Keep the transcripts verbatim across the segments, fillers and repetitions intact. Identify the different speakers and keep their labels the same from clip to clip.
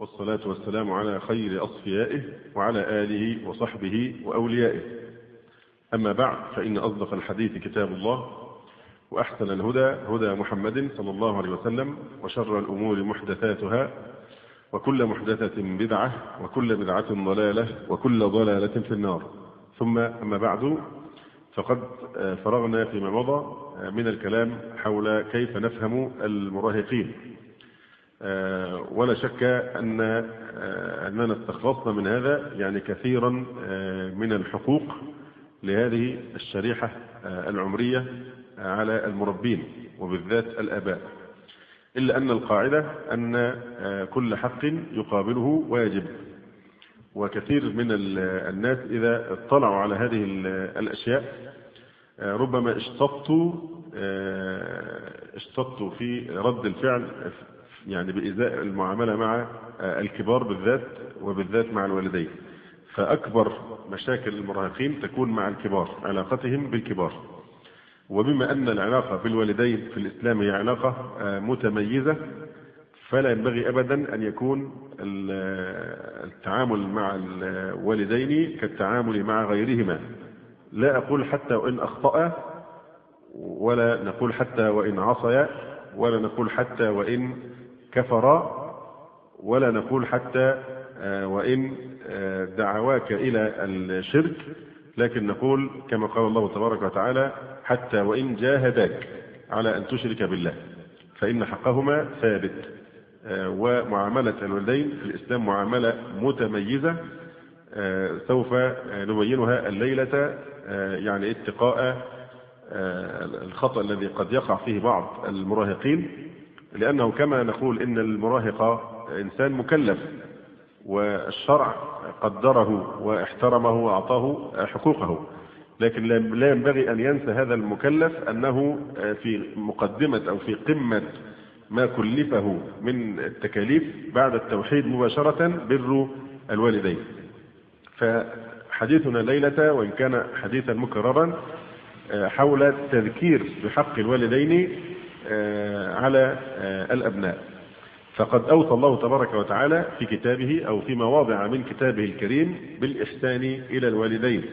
Speaker 1: والصلاة والسلام على خير أصفيائه وعلى آله وصحبه وأوليائه. أما بعد، فإن أصدق الحديث كتاب الله، وأحسن الهدى هدى محمد صلى الله عليه وسلم، وشر الأمور محدثاتها، وكل محدثة بدعة، وكل بدعة ضلالة، وكل ضلالة في النار. ثم أما بعد، فقد فرغنا فيما مضى من الكلام حول كيف نفهم المراهقين، ولا شك أن أننا استخلصنا من هذا يعني كثيرا من الحقوق لهذه الشريحة العمرية على المربين وبالذات الآباء، إلا أن القاعدة أن كل حق يقابله واجب. وكثير من الناس إذا اطلعوا على هذه الأشياء ربما اشتطوا اشتطوا في رد الفعل، يعني بإزاء المعاملة مع الكبار بالذات، وبالذات مع الوالدين. فأكبر مشاكل المراهقين تكون مع الكبار، علاقتهم بالكبار. وبما أن العلاقة بالوالدين في الإسلام هي علاقة متميزة، فلا ينبغي أبدا أن يكون التعامل مع الوالدين كالتعامل مع غيرهما. لا أقول حتى وإن أخطأ، ولا نقول حتى وإن عصيا، ولا نقول حتى وإن كفر، ولا نقول حتى وإن دعواك إلى الشرك، لكن نقول كما قال الله تبارك وتعالى: حتى وإن جاهداك على أن تشرك بالله فإن حقهما ثابت. ومعاملة الوالدين في الإسلام معاملة متميزة، سوف نبينها الليلة، يعني اتقاء الخطأ الذي قد يقع فيه بعض المراهقين، لأنه كما نقول إن المراهق إنسان مكلف، والشرع قدره واحترمه وأعطاه حقوقه، لكن لا ينبغي أن ينسى هذا المكلف أنه في مقدمة أو في قمة ما كلفه من التكاليف بعد التوحيد مباشرة بر الوالدين. فحديثنا الليلة وإن كان حديثا مكررا حول التذكير بحق الوالدين على الأبناء. فقد أوصى الله تبارك وتعالى في كتابه أو في مواضع من كتابه الكريم بالإحسان إلى الوالدين،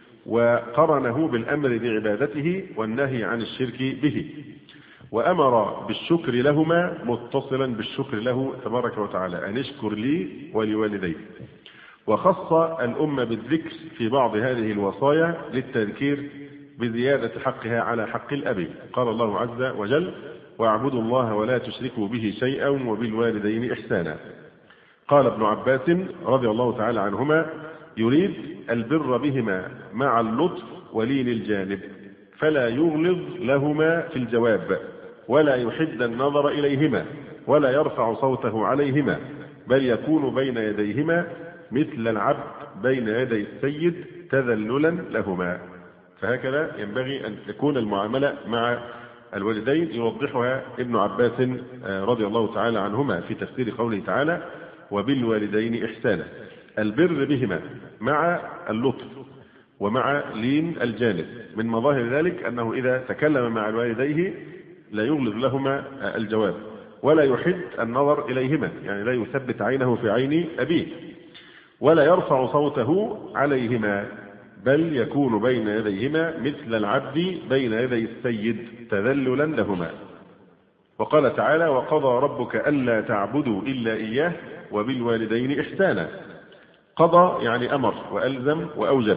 Speaker 1: وقرنه بالأمر بعبادته والنهي عن الشرك به، وأمر بالشكر لهما متصلا بالشكر له تبارك وتعالى: أن اشكر لي ولوالدي. وخص الأمة بالذكر في بعض هذه الوصايا للتذكير بزيادة حقها على حق الأب. قال الله عز وجل: واعبدوا الله ولا تشركوا به شيئا وبالوالدين إحسانا. قال ابن عباس رضي الله تعالى عنهما: يريد البر بهما مع اللطف ولين الجانب، فلا يغلظ لهما في الجواب، ولا يحد النظر إليهما، ولا يرفع صوته عليهما، بل يكون بين يديهما مثل العبد بين يدي السيد تذللا لهما. فهكذا ينبغي أن تكون المعاملة مع الوالدين، يوضحها ابن عباس رضي الله تعالى عنهما في تفسير قوله تعالى: وبالوالدين إحسانا. البر بهما مع اللطف ومع لين الجانب. من مظاهر ذلك أنه إذا تكلم مع والديه لا يغلظ لهما الجواب، ولا يحد النظر إليهما، يعني لا يثبت عينه في عين أبيه، ولا يرفع صوته عليهما، بل يكون بين يديهما مثل العبد بين يدي السيد تذللا لهما. وقال تعالى: وقضى ربك ألا تعبدوا إلا إياه وبالوالدين إحسانا. قضى يعني أمر وألزم وأوجب،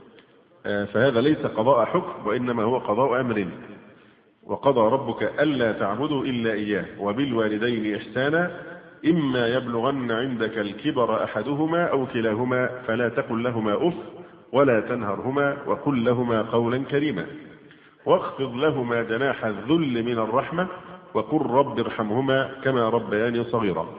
Speaker 1: فهذا ليس قضاء حكم وإنما هو قضاء أمر. وقضى ربك ألا تعبدوا إلا إياه وبالوالدين إحسانا إما يبلغن عندك الكبر أحدهما أو كلاهما فلا تقل لهما أف ولا تنهرهما وقل لهما قولا كريما واخفض لهما جناح الذل من الرحمة وقل رب ارحمهما كما ربياني صغيرا.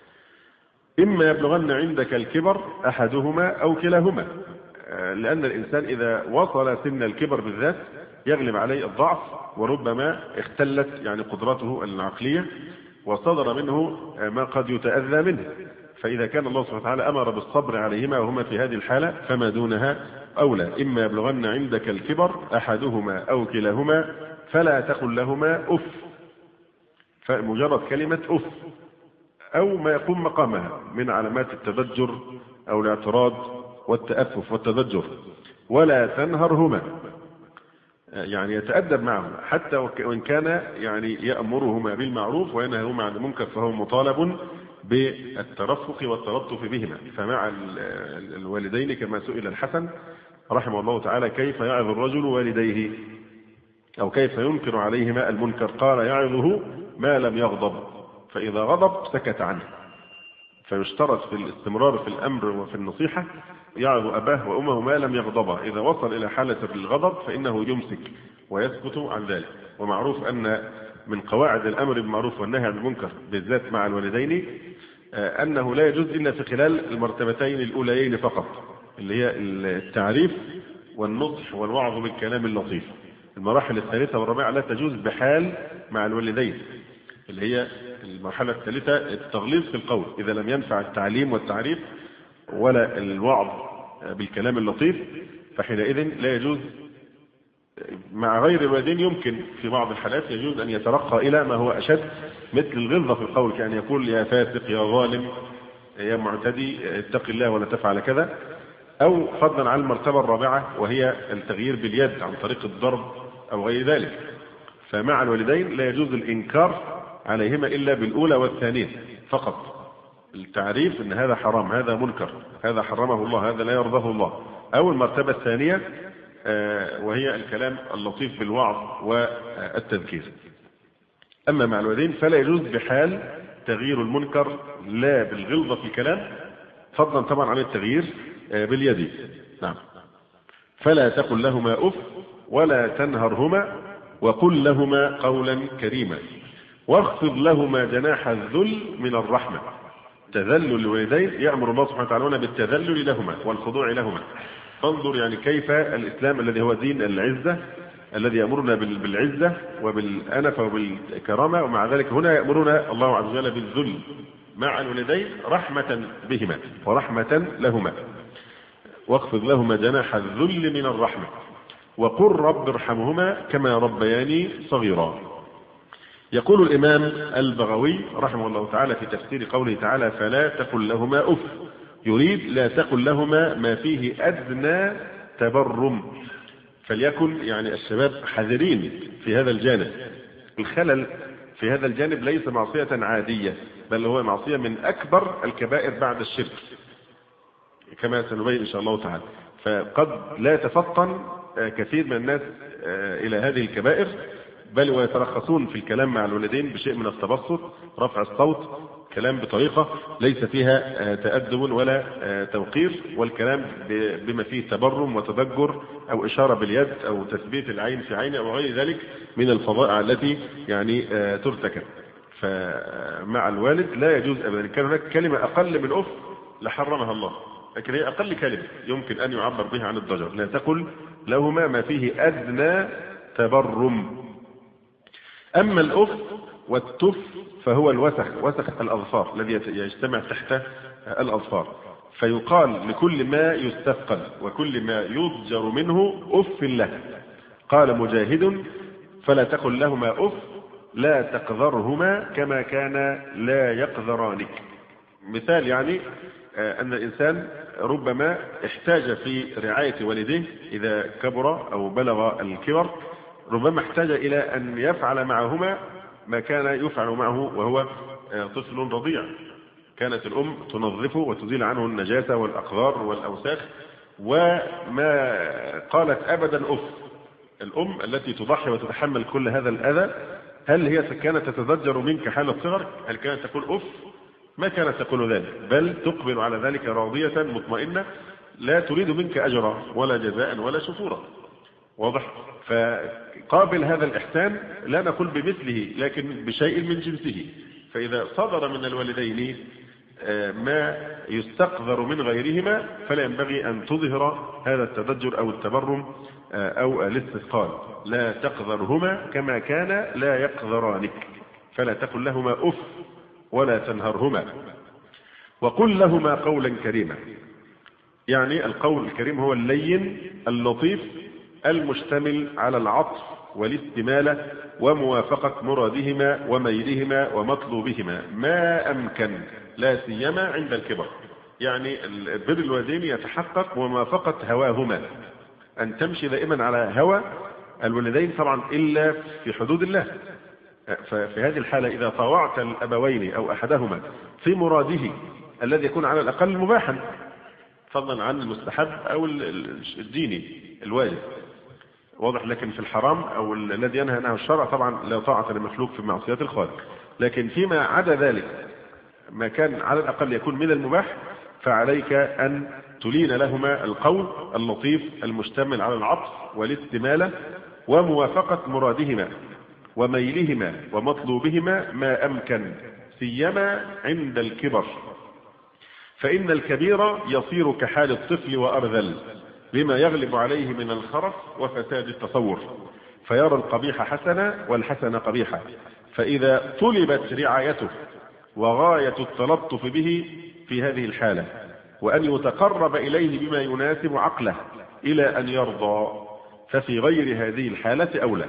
Speaker 1: إما يبلغن عندك الكبر أحدهما أو كلاهما، لأن الإنسان إذا وصل سن الكبر بالذات يغلب عليه الضعف، وربما اختلت يعني قدرته العقلية وصدر منه ما قد يتأذى منه. فإذا كان الله سبحانه وتعالى أمر بالصبر عليهما وهما في هذه الحالة فما دونها أولى. إما يبلغن عندك الكبر أحدهما أو كلاهما فلا تقل لهما أف، فمجرد كلمة أف أو ما يقوم مقامها من علامات التضجر أو الاعتراض والتأفف والتضجر. ولا تنهرهما، يعني يتأدب معهما حتى وإن كان يعني يأمرهما بالمعروف وينهاهما عن المنكر، فهو مطالب بالترفق والتلطف بهما. فمع الوالدين كما سئل الحسن رحمه الله تعالى كيف يعظ الرجل والديه أو كيف ينكر عليهما المنكر، قال يعظه ما لم يغضب، فإذا غضب سكت عنه. فيشترط في الاستمرار في الأمر وفي النصيحة يعظ أباه وأمه ما لم يغضبا، إذا وصل إلى حالة الغضب فإنه يمسك ويسكت عن ذلك. ومعروف أن من قواعد الأمر بالمعروف والنهي عن المنكر بالذات مع الوالدين أنه لا يجوز إلا في خلال المرتبتين الأوليين فقط، اللي هي التعريف والنصح والوعظ بالكلام اللطيف. المراحل الثالثة والرابعة لا تجوز بحال مع الوالدين، اللي هي المرحلة الثالثة التغليظ في القول. إذا لم ينفع التعليم والتعريف ولا الوعظ بالكلام اللطيف فحينئذ لا يجوز. مع غير الوالدين يمكن في بعض الحالات يجوز أن يترقى إلى ما هو أشد، مثل الغلظة في القول، كأن يقول يا فاسق يا ظالم يا معتدي اتق الله ولا تفعل كذا. أو فضلا عن المرتبة الرابعة وهي التغيير باليد عن طريق الضرب أو غير ذلك. فمع الوالدين لا يجوز الإنكار عليهما إلا بالأولى والثانية فقط. التعريف أن هذا حرام، هذا منكر، هذا حرمه الله، هذا لا يرضاه الله. أو المرتبة الثانية وهي الكلام اللطيف بالوعظ والتذكير. أما مع الوالدين فلا يجوز بحال تغيير المنكر، لا بالغلظة في الكلام فضلا طبعا عن التغيير باليد. نعم. فلا تقل لهما أف ولا تنهرهما وقل لهما قولا كريما واخفض لهما جناح الذل من الرحمة. تذلل الوالدين يأمر الله سبحانه وتعالى بالتذلل لهما والخضوع لهما. فانظر يعني كيف الإسلام الذي هو دين العزة الذي يأمرنا بالعزة وبالأنفة وبالكرامة، ومع ذلك هنا يأمرنا الله عز وجل بالذل مع الوالدين رحمة بهما ورحمة لهما. واخفض لهما جناح الذل من الرحمة وقل رب ارحمهما كما ربياني صغيرا. يقول الإمام البغوي رحمه الله تعالى في تفسير قوله تعالى فلا تقل لهما أف، يريد لا تقل لهما ما فيه أدنى تبرم. فليكن يعني الشباب حذرين في هذا الجانب. الخلل في هذا الجانب ليس معصية عادية، بل هو معصية من أكبر الكبائر بعد الشرك كما سنبين إن شاء الله تعالى. فقد لا يتفطن كثير من الناس إلى هذه الكبائر، بل ويترخصون في الكلام مع الوالدين بشيء من التبسط، رفع الصوت، كلام بطريقة ليس فيها تأدب ولا توقير، والكلام بما فيه تبرم وتضجر أو إشارة باليد أو تثبيت العين في عين أو غير ذلك من الفظائع التي يعني ترتكب. فمع الوالد لا يجوز أبدا. كان هناك كلمة أقل من أف لحرمها الله، لكن هي أقل كلمة يمكن أن يعبر بها عن الضجر. لا تقل لهما ما فيه أدنى تبرم. أما الأف والتف فهو الوسخ، وسخ الأظفار الذي يجتمع تحت الأظفار. فيقال لكل ما يستثقل وكل ما يضجر منه أف له. قال مجاهد فلا تقل لهما أف لا تقذرهما كما كان لا يقذرانك. مثال يعني أن الإنسان ربما احتاج في رعاية والديه إذا كبر أو بلغ الكبر، ربما احتاج إلى أن يفعل معهما ما كان يفعل معه وهو طفل رضيع. كانت الأم تنظفه وتزيل عنه النجاسة والأقذار والأوساخ، وما قالت أبدا أف. الأم التي تضحي وتتحمل كل هذا الأذى، هل هي كانت تتضجر منك حال الصغر؟ هل كانت تقول أف؟ ما كانت تقول ذلك، بل تقبل على ذلك راضية مطمئنة لا تريد منك أجرا ولا جزاء ولا شكورا. واضح؟ فقابل هذا الإحسان لا نقول بمثله لكن بشيء من جنسه. فإذا صدر من الوالدين ما يستقذر من غيرهما فلا ينبغي أن تظهر هذا التضجر أو التبرم أو الاستثقال. لا تقذرهما كما كان لا يقذرانك. فلا تقل لهما أف ولا تنهرهما وقل لهما قولا كريما. يعني القول الكريم هو اللين اللطيف المشتمل على العطف والاستمالة وموافقة مرادهما وميلهما ومطلوبهما ما أمكن لا سيما عند الكبر. يعني بر الوالدين يتحقق بموافقة هواهما، أن تمشي دائما على هوى الوالدين طبعا إلا في حدود الله. ففي هذه الحالة إذا طاوعت الأبوين أو أحدهما في مراده الذي يكون على الأقل مباحا فضلا عن المستحب أو الديني الواجب، واضح، لكن في الحرام أو الذي ينهى عنه الشرع طبعا لا طاعة لمخلوق في معصية الخالق. لكن فيما عدا ذلك ما كان على الأقل يكون من المباح فعليك أن تلين لهما القول اللطيف المشتمل على العطف والاستمالة وموافقة مرادهما وميلهما ومطلوبهما ما أمكن سيما عند الكبر، فإن الكبير يصير كحال الطفل وأرذل بما يغلب عليه من الخرف وفساد التصور، فيرى القبيح حسنا والحسن قبيحا، فإذا طلبت رعايته وغاية التلطف به في هذه الحالة وأن يتقرب إليه بما يناسب عقله إلى أن يرضى ففي غير هذه الحالة أولى.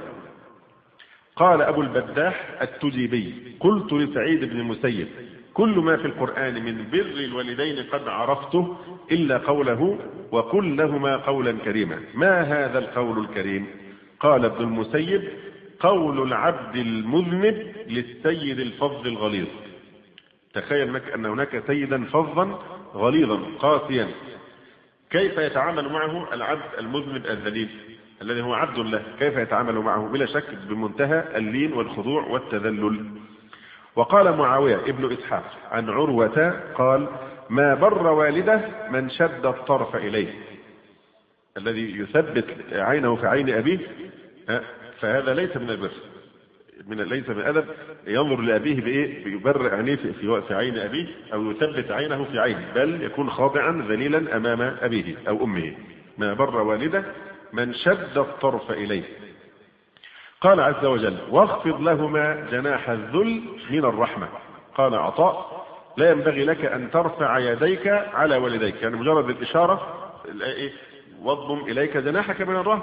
Speaker 1: قال أبو البداح التجيبي: قلت لسعيد بن المسيب: كل ما في القرآن من بر الوالدين قد عرفته إلا قوله وقل لهما قولا كريما، ما هذا القول الكريم؟ قال ابن المسيب: قول العبد المذنب للسيد الفظ الغليظ. تخيل لك أن هناك سيدا فظا غليظا قاسيا، كيف يتعامل معه العبد المذنب الذليل الذي هو عبد الله؟ كيف يتعامل معه؟ بلا شك بمنتهى اللين والخضوع والتذلل. وقال معاوية ابن إسحاق عن عروة قال: ما بر والده من شد الطرف إليه، الذي يثبت عينه في عين أبيه فهذا ليس من البر، من ليس من الأدب ينظر لأبيه بإيه؟ بيبرئ عينيه في في عين أبيه أو يثبت عينه في عينه، بل يكون خاضعا ذليلا أمام أبيه أو أمه. ما بر والده من شد الطرف إليه. قال عز وجل: واخفض لهما جناح الذل من الرحمة. قال عطاء: لا ينبغي لك أن ترفع يديك على والديك، يعني مجرد الإشارة واضم إليك جناحك من الرهب.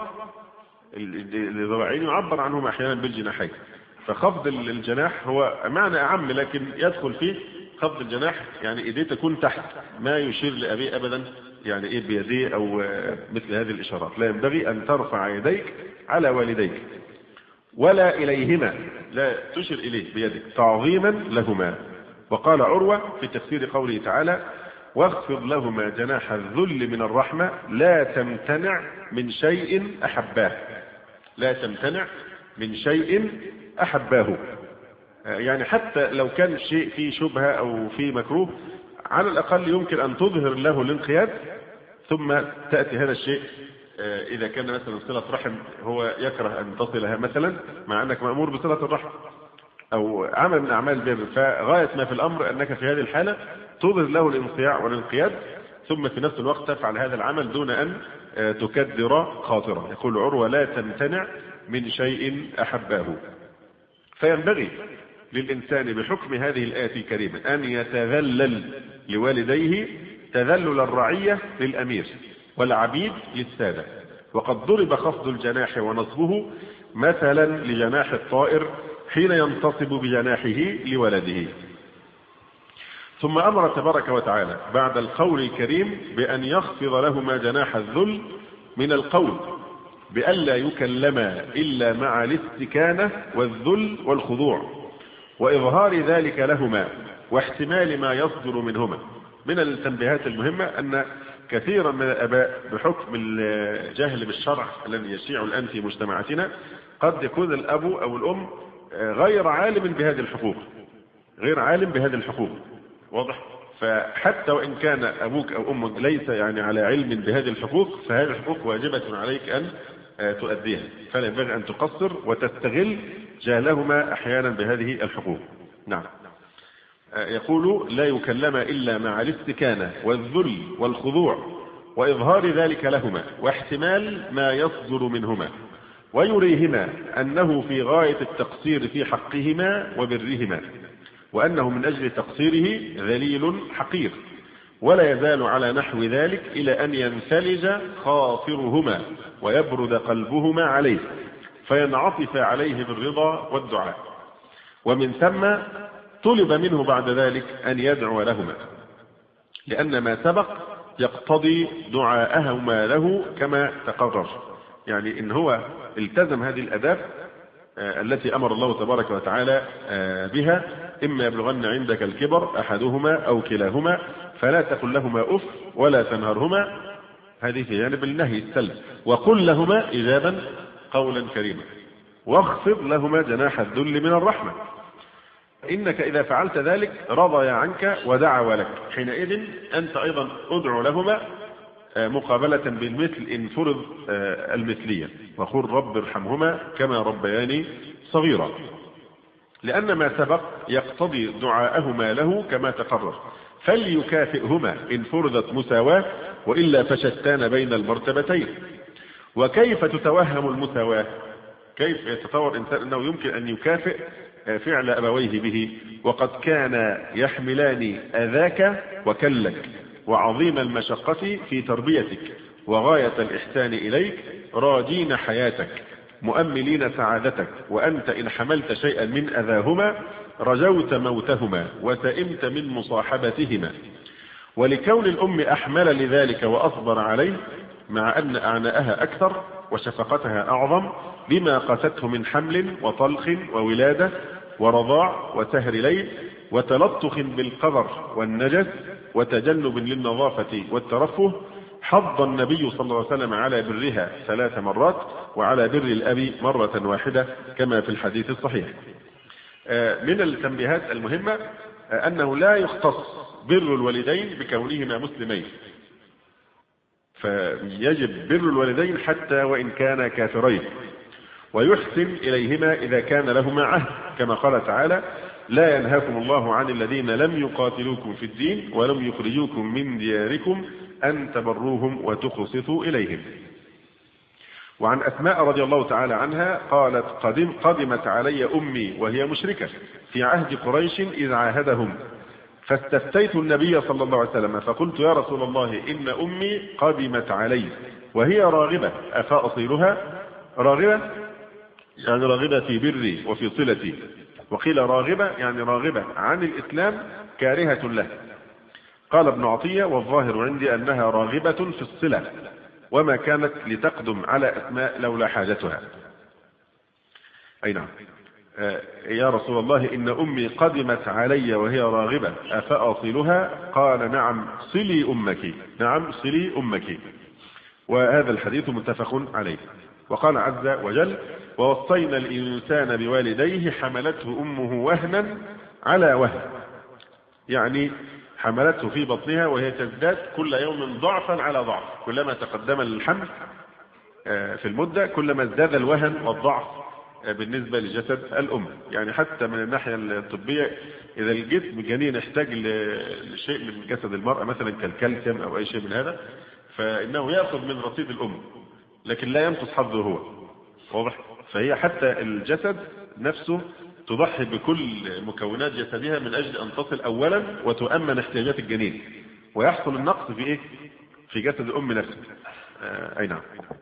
Speaker 1: الذراعين يعبر عنهم أحيانا بالجناحين، فخفض الجناح هو معنى أعم لكن يدخل فيه خفض الجناح، يعني إيديه تكون تحت، ما يشير لأبيه أبدا يعني إيه بيديه أو مثل هذه الإشارات. لا ينبغي أن ترفع يديك على والديك ولا إليهما، لا تشر إليه بيدك تعظيما لهما. وقال عروة في تفسير قوله تعالى: واخفض لهما جناح الذل من الرحمة لا تمتنع من شيء أحباه، لا تمتنع من شيء أحباه، يعني حتى لو كان شيء فيه شبهة أو فيه مكروه على الأقل يمكن أن تظهر له الانقياد، ثم تأتي هذا الشيء إذا كان مثلا صلة رحم هو يكره أن تصلها مثلا مع أنك مأمور بصلة الرحم أو عمل من أعمال البر، فغاية ما في الأمر أنك في هذه الحالة تظهر له الانصياع والانقياد، ثم في نفس الوقت تفعل هذا العمل دون أن تكدر خاطره. يقول عروة: لا تمتنع من شيء أحباه. فينبغي للإنسان بحكم هذه الآية الكريمة أن يتذلل لوالديه تذلل الرعية للأمير والعبيد للسادة. وقد ضرب خفض الجناح ونصبه مثلا لجناح الطائر حين ينتصب بجناحه لولده. ثم أمر تبارك وتعالى بعد القول الكريم بأن يخفض لهما جناح الذل من القول بألا يكلما إلا مع الاستكانة والذل والخضوع وإظهار ذلك لهما واحتمال ما يصدر منهما. من التنبيهات المهمة أن كثيرا من الآباء بحكم الجهل بالشرع الذي يشيع الآن في مجتمعاتنا قد يكون الأب أو الأم غير عالم بهذه الحقوق، غير عالم بهذه الحقوق، واضح؟ فحتى وإن كان أبوك أو أمك ليس يعني على علم بهذه الحقوق فهذه الحقوق واجبة عليك أن تؤديها، فلا ينبغي أن تقصر وتستغل جهلهما أحيانا بهذه الحقوق. نعم. يقول: لا يكلم إلا مع الاستكانة والذل والخضوع وإظهار ذلك لهما واحتمال ما يصدر منهما، ويريهما أنه في غاية التقصير في حقهما وبرهما، وأنه من أجل تقصيره ذليل حقير، ولا يزال على نحو ذلك إلى أن ينفلج خاطرهما ويبرد قلبهما عليه، فينعطف عليه بالرضا والدعاء. ومن ثم طلب منه بعد ذلك أن يدعو لهما، لأن ما سبق يقتضي دعاءهما له كما تقرر. يعني إن هو التزم هذه الأداب التي أمر الله تبارك وتعالى بها: إما يبلغن عندك الكبر أحدهما أو كلاهما فلا تقل لهما أف ولا تنهرهما، هذه في جانب النهي السلب، وقل لهما إجابا قولا كريما، واخفض لهما جناح الذل من الرحمة، إنك إذا فعلت ذلك رضي عنك ودعوا لك، حينئذ أنت أيضا أدعو لهما مقابلة بالمثل إن فرض المثلية، وقل رب ارحمهما كما ربياني صغيرا، لأن ما سبق يقتضي دعاءهما له كما تقرر. فليكافئهما إن فرضت مساواة، وإلا فشتان بين المرتبتين. وكيف تتوهم المساواة؟ كيف يتصور إنسان أنه يمكن أن يكافئ فعل أبويه به وقد كان يحملان أذاك وكلك وعظيم المشقة في تربيتك وغاية الإحسان إليك، راجين حياتك مؤملين سعادتك، وأنت إن حملت شيئا من أذاهما رجوت موتهما وسئمت من مصاحبتهما. ولكون الأم أحمل لذلك وأصبر عليه، مع أن أعناءها أكثر وشفقتها أعظم بما قاسته من حمل وطلق وولادة ورضاع وسهر ليل وتلطخ بالقبر والنجس وتجنب للنظافة والترفه، حض النبي صلى الله عليه وسلم على برها ثلاث مرات وعلى بر الأب مرة واحدة كما في الحديث الصحيح. من التنبيهات المهمة أنه لا يختص بر الوالدين بكونهما مسلمين، فيجب بر الوالدين حتى وإن كانا كافرين، ويحسن إليهما إذا كان لهما عهد، كما قال تعالى: لا ينهاكم الله عن الذين لم يقاتلوكم في الدين ولم يخرجوكم من دياركم أن تبروهم وتقسطوا إليهم. وعن أسماء رضي الله تعالى عنها قالت: قدم قدمت علي أمي وهي مشركة في عهد قريش إذ عاهدهم، فاستفتيت النبي صلى الله عليه وسلم فقلت: يا رسول الله إن أمي قدمت علي وهي راغبة أفأصيلها؟ راغبة يعني راغبة في بري وفي صلتي، وقيل راغبة يعني راغبة عن الإسلام كارهة له. قال ابن عطية: والظاهر عندي أنها راغبة في الصلة، وما كانت لتقدم على أسماء لولا حاجتها. أي نعم. يا رسول الله إن أمي قدمت علي وهي راغبة أفأصلها؟ قال: نعم صلي أمك، نعم صلي أمك. وهذا الحديث متفق عليه. وقال عز وجل: ووصينا الإنسان بوالديه حملته أمه وهنا على وهن، يعني حملته في بطنها وهي تزداد كل يوم ضعفا على ضعف، كلما تقدم الحمل في المدة كلما ازداد الوهن والضعف بالنسبة لجسد الأم. يعني حتى من الناحية الطبية إذا الجسم الجنين يحتاج لشيء من جسد المرأة مثلا كالكالسيوم أو أي شيء من هذا، فإنه يأخذ من رصيد الأم، لكن لا ينقص حظه هو، واضح؟ فهي حتى الجسد نفسه تضحي بكل مكونات جسدها من أجل أن تصل أولا وتؤمن احتياجات الجنين، ويحصل النقص في إيه؟ في جسد الأم نفسه. آه أي نعم.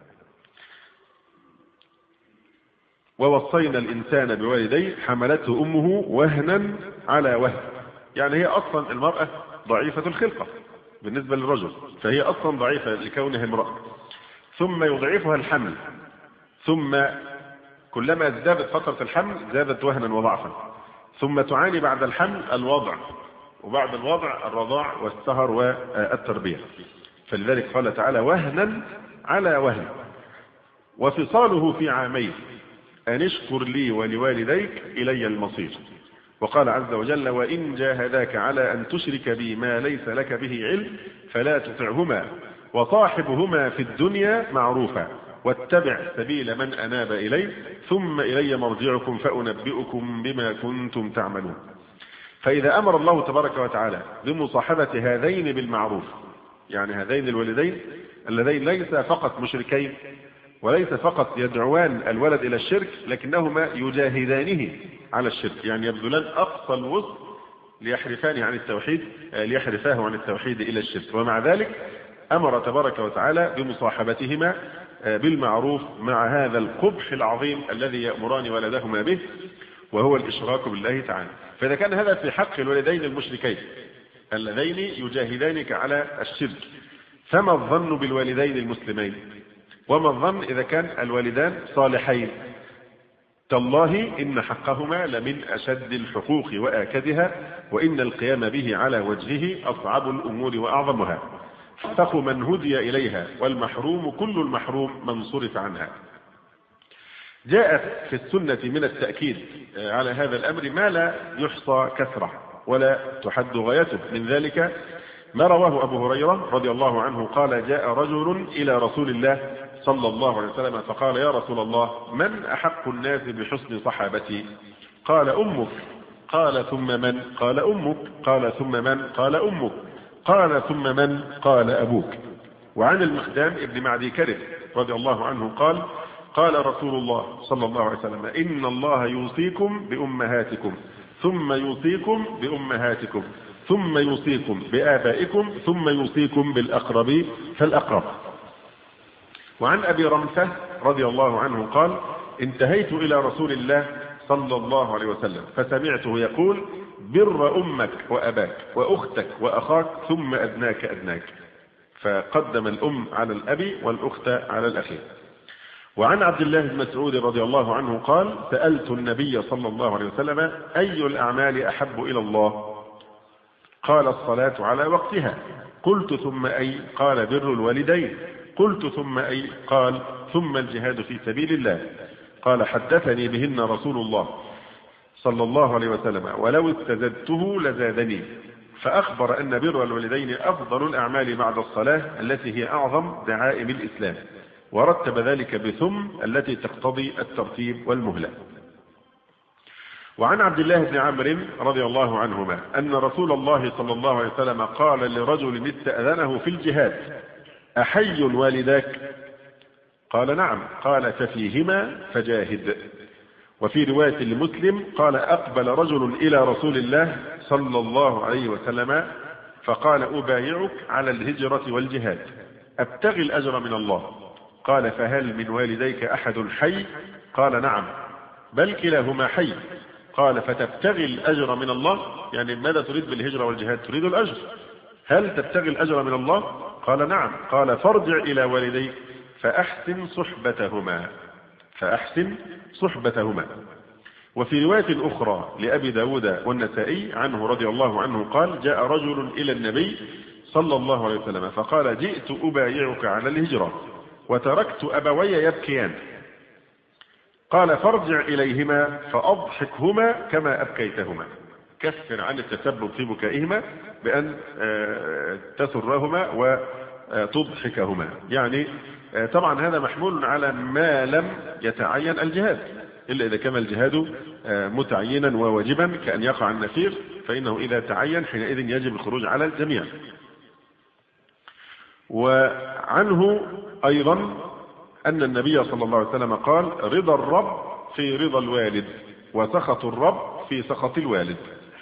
Speaker 1: ووصينا الإنسان بوالديه حملته أمه وهنا على وهن، يعني هي أصلا المرأة ضعيفة الخلقة بالنسبة للرجل، فهي أصلا ضعيفة لكونها امرأة، ثم يضعفها الحمل، ثم كلما ازدادت فترة الحمل زادت وهنا وضعفا، ثم تعاني بعد الحمل الوضع، وبعد الوضع الرضاع والسهر والتربية. فلذلك قال تعالى: وهنا على وهن. وفصاله في عامين أن اشكر لي ولوالديك إلي المصير. وقال عز وجل: وإن جاهداك على أن تشرك بي ما ليس لك به علم فلا تطعهما وصاحبهما في الدنيا معروفا واتبع سبيل من أناب إلي ثم إلي مرجعكم فأنبئكم بما كنتم تعملون. فإذا أمر الله تبارك وتعالى بمصاحبة هذين بالمعروف، يعني هذين الولدين اللذين ليس فقط مشركين وليس فقط يدعوان الولد إلى الشرك، لكنهما يجاهدانه على الشرك، يعني يبذلان أقصى الوسع ليحرفان عن التوحيد ليحرفاه عن التوحيد إلى الشرك، ومع ذلك أمر تبارك وتعالى بمصاحبتهما بالمعروف مع هذا القبح العظيم الذي يأمران ولدهما به، وهو الإشراك بالله تعالى. فإذا كان هذا في حق الوالدين المشركين اللذين يجاهدانك على الشرك، فما الظن بالوالدين المسلمين؟ وما الظن إذا كان الوالدان صالحين؟ تالله إن حقهما لمن أشد الحقوق وآكدها، وإن القيام به على وجهه أصعب الأمور وأعظمها. حق من هدي إليها، والمحروم كل المحروم من صرف عنها. جاء في السنة من التأكيد على هذا الأمر ما لا يحصى كثرة ولا تحد غايته. من ذلك ما رواه أبو هريرة رضي الله عنه قال: جاء رجل إلى رسول الله صلى الله عليه وسلم فقال: يا رسول الله، من أحق الناس بحسن صحابتي؟ قال: أمك. قال: ثم من؟ قال: أمك. قال: ثم من؟ قال: أمك. قال: ثم من؟ قال: أبوك. وعن المقدام ابن معدي كرب رضي الله عنه قال: قال رسول الله صلى الله عليه وسلم: إن الله يوصيكم بأمهاتكم، ثم يوصيكم بأمهاتكم، ثم يوصيكم بآبائكم، ثم يوصيكم بالأقرب فالأقرب. وعن أبي رمثة رضي الله عنه قال: انتهيت إلى رسول الله صلى الله عليه وسلم فسمعته يقول: بر أمك وأباك وأختك وأخاك ثم أدناك أدناك. فقدم الأم على الأب والأخت على الأخير. وعن عبد الله بن مسعود رضي الله عنه قال: سألت النبي صلى الله عليه وسلم: أي الأعمال أحب إلى الله؟ قال: الصلاة على وقتها. قلت: ثم أي؟ قال: بر الوالدين. قلت: ثم أي؟ قال: ثم الجهاد في سبيل الله. قال: حدثني بهن رسول الله صلى الله عليه وسلم، ولو استزدته لزادني. فأخبر أن بر الوالدين أفضل الأعمال بعد الصلاة التي هي أعظم دعائم الإسلام، ورتب ذلك بثم التي تقتضي الترتيب والمهلة. وعن عبد الله بن عمرو رضي الله عنهما أن رسول الله صلى الله عليه وسلم قال لرجل استأذنه في الجهاد: أحي والداك؟ قال: نعم. قال: ففيهما فجاهد. وفي رواية لمسلم قال: أقبل رجل إلى رسول الله صلى الله عليه وسلم فقال: أبايعك على الهجرة والجهاد، أبتغي الأجر من الله. قال: فهل من والديك أحد حي؟ قال: نعم، بل كلاهما حي. قال: فتبتغي الأجر من الله؟ يعني ماذا تريد بالهجرة والجهاد؟ تريد الأجر. هل تبتغي الأجر من الله؟ قال: نعم. قال: فارجع إلى والديك فأحسن صحبتهما فأحسن صحبتهما. وفي رواية أخرى لأبي داود والنسائي عنه رضي الله عنه قال: جاء رجل إلى النبي صلى الله عليه وسلم فقال: جئت أبايعك على الهجرة وتركت أبوي يبكيان. قال: فارجع إليهما فأضحكهما كما أبكيتهما. كفر عن التسبب في بكائهما بأن تسرهما وتضحكهما. يعني طبعا هذا محمول على ما لم يتعين الجهاد، إلا إذا كان الجهاد متعينا وواجبا كأن يقع النفير، فإنه إذا تعين حينئذ يجب الخروج على الجميع. وعنه أيضا أن النبي صلى الله عليه وسلم قال: رضا الرب في رضا الوالد، وسخط الرب في سخط الوالد.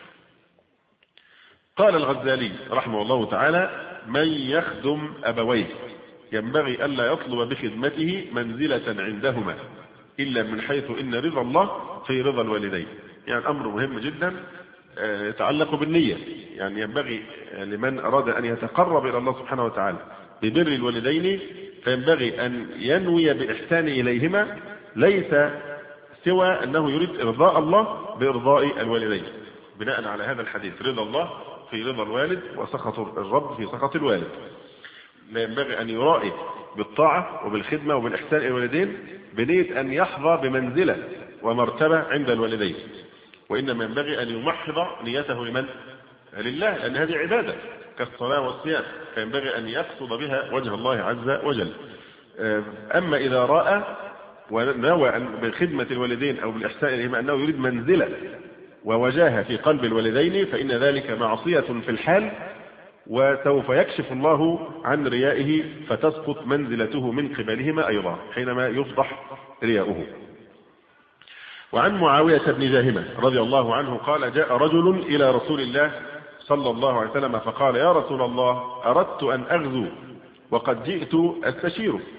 Speaker 1: قال الغزالي رحمه الله تعالى: من يخدم أبويه ينبغي ألا يطلب بخدمته منزلة عندهما إلا من حيث إن رضا الله في رضا الوالدين. يعني أمر مهم جدا يتعلق بالنية. يعني ينبغي لمن أراد أن يتقرب إلى الله سبحانه وتعالى ببر الوالدين فينبغي أن ينوي بإحسان إليهما، ليس سوى أنه يريد إرضاء الله بإرضاء الوالدين، بناء على هذا الحديث: رضا الله في رضا الوالد وسخط الرب في سخط الوالد. لا ينبغي أن يرائي بالطاعة وبالخدمة وبالإحسان إلى الوالدين بنية أن يحظى بمنزلة ومرتبة عند الوالدين، وإنما ينبغي أن يمحض نيته لمن؟ لله، لأن هذه عبادة كالصلاة والصيام، فينبغي أن يقصد بها وجه الله عز وجل. أما إذا رأى ونوى بخدمة الوالدين أو بالإحسان إليهما أنه يريد منزلة ووجاهة في قلب الوالدين، فإن ذلك معصية في الحال، وسوف يكشف الله عن ريائه فتسقط منزلته من قبلهما أيضا حينما يفضح رياؤه. وعن معاوية بن جاهمة رضي الله عنه قال: جاء رجل إلى رسول الله صلى الله عليه وسلم فقال: يا رسول الله، أردت أن أغزو وقد جئت أستشيره.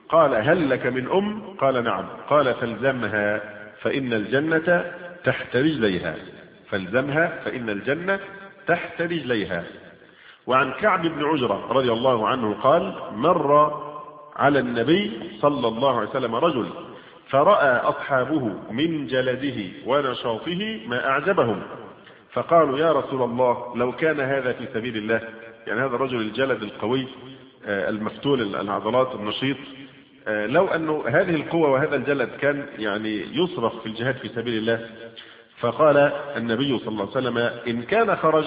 Speaker 1: قال هل لك من أم؟ قال نعم. قال فالزمها فإن الجنة تحت رجليها، فالزمها فإن الجنة تحت رجليها. وعن كعب بن عجرة رضي الله عنه قال مر على النبي صلى الله عليه وسلم رجل فرأى أصحابه من جلده ونشاطه ما أعجبهم، فقالوا يا رسول الله لو كان هذا في سبيل الله، يعني هذا الرجل الجلد القوي المفتول العضلات النشيط، لو أنه هذه القوة وهذا الجلد كان يعني يصرف في الجهاد في سبيل الله. فقال النبي صلى الله عليه وسلم إن كان خرج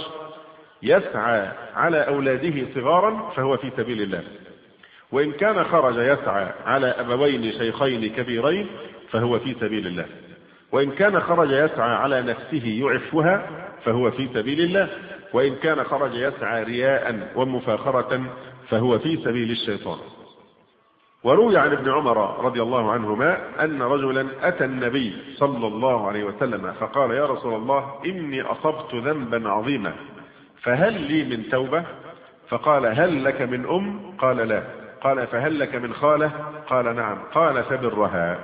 Speaker 1: يسعى على أولاده صغارا فهو في سبيل الله، وإن كان خرج يسعى على أبوين شيخين كبيرين فهو في سبيل الله، وإن كان خرج يسعى على نفسه يعفها فهو في سبيل الله، وإن كان خرج يسعى رياء ومفاخرة فهو في سبيل الشيطان. وروي عن ابن عمر رضي الله عنهما أن رجلا أتى النبي صلى الله عليه وسلم فقال يا رسول الله إني أصبت ذنبا عظيما فهل لي من توبة؟ فقال هل لك من أم؟ قال لا. قال فهل لك من خالة؟ قال نعم. قال فبرها.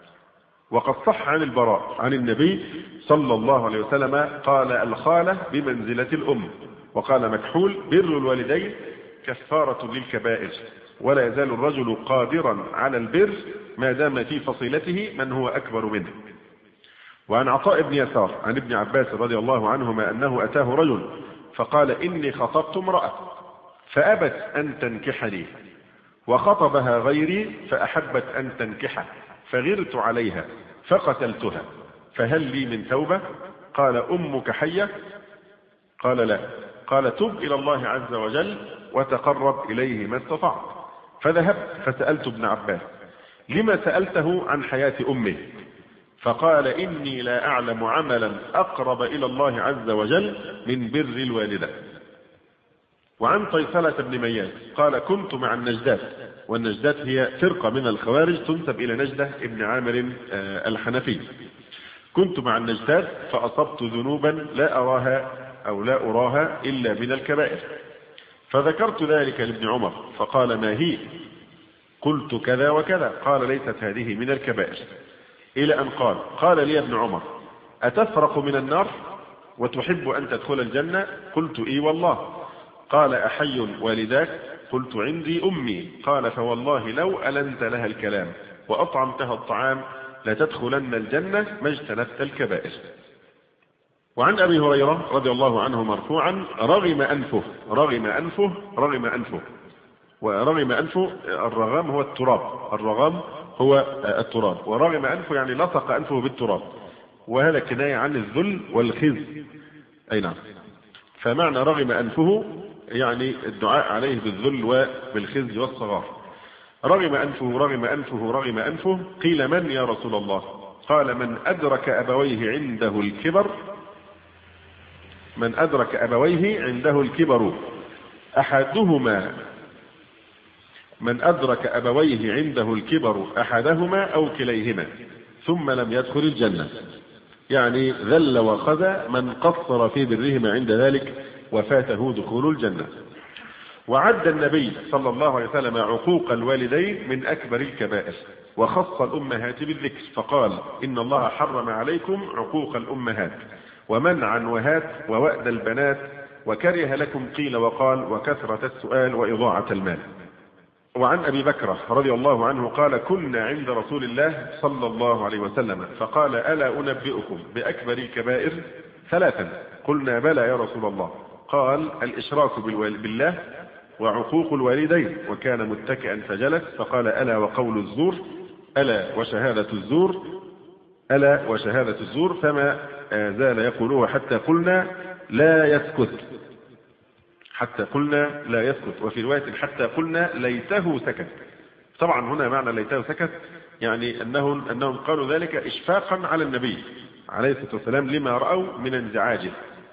Speaker 1: وقد صح عن البراء عن النبي صلى الله عليه وسلم قال الخالة بمنزلة الأم. وقال مكحول بر الوالدين كفارة للكبائر، ولا يزال الرجل قادرا على البر ما دام في فصيلته من هو أكبر منه. وعن عطاء بن يسار عن ابن عباس رضي الله عنهما أنه أتاه رجل فقال إني خطبت امرأة فأبت أن تنكحني، وخطبها غيري فأحبت أن تنكحه فغرت عليها فقتلتها، فهل لي من توبة؟ قال أمك حية؟ قال لا. قال تب إلى الله عز وجل وتقرب إليه ما استطعت. فذهبت فسألت ابن عباس لما سألته عن حياة أمه؟ فقال إني لا أعلم عملا أقرب إلى الله عز وجل من بر الوالدة. وعن طيسلة بن مياس قال كنت مع النجدات، والنجدات هي فرقة من الخوارج تنسب إلى نجدة ابن عامر الحنفي. كنت مع النجدات فأصبت ذنوبا لا أراها أو لا أراها إلا من الكبائر، فذكرت ذلك لابن عمر فقال ما هي؟ قلت كذا وكذا. قال ليست هذه من الكبائر، إلى أن قال قال لي ابن عمر أتفرق من النار وتحب أن تدخل الجنة؟ قلت إي والله. قال أحي والداك؟ قلت عندي أمي. قال فوالله لو ألنت لها الكلام وأطعمتها الطعام لتدخلن الجنة ما اجتنبت الكبائر. وعن أبي هريرة رضي الله عنه مرفوعا رغم أنفه رغم أنفه رغم أنفه ورغم أنفه الرغام هو التراب، الرغام هو التراب، ورغم أنفه يعني لصق أنفه بالتراب، وهذا كناية عن الذل والخزي. أي نعم. فمعنى رغم أنفه يعني الدعاء عليه بالذل وبالخزي والصغار. رغم أنفه رغم أنفه رغم أنفه. قيل من يا رسول الله؟ قال من أدرك أبويه عنده الكبر من أدرك أبويه عنده الكبر أحدهما من أدرك أبويه عنده الكبر أحدهما أو كليهما ثم لم يدخل الجنة، يعني ذل وخذى من قصر في برهما عند ذلك وفاته دخول الجنة. وعد النبي صلى الله عليه وسلم عقوق الوالدين من أكبر الكبائر، وخص الأمهات بالذكر فقال إن الله حرم عليكم عقوق الأمهات ومنعا وهات ووأد البنات وكره لكم قيل وقال وكثرة السؤال وإضاعة المال. وعن أبي بكر رضي الله عنه قال كنا عند رسول الله صلى الله عليه وسلم فقال ألا أنبئكم بأكبر الكبائر؟ ثلاثا. قلنا بلى يا رسول الله. قال الإشراك بالله وعقوق الوالدين، وكان متكئا فجلس فقال ألا وقول الزور ألا وشهادة الزور ألا وشهادة الزور، فما زال يقولوه حتى قلنا لا يسكت حتى قلنا لا يسكت وفي رواية حتى قلنا ليته سكت. طبعا هنا معنى ليته سكت يعني أنهم, أنهم قالوا ذلك إشفاقا على النبي عليه الصلاة والسلام لما رأوا من انزعاجه،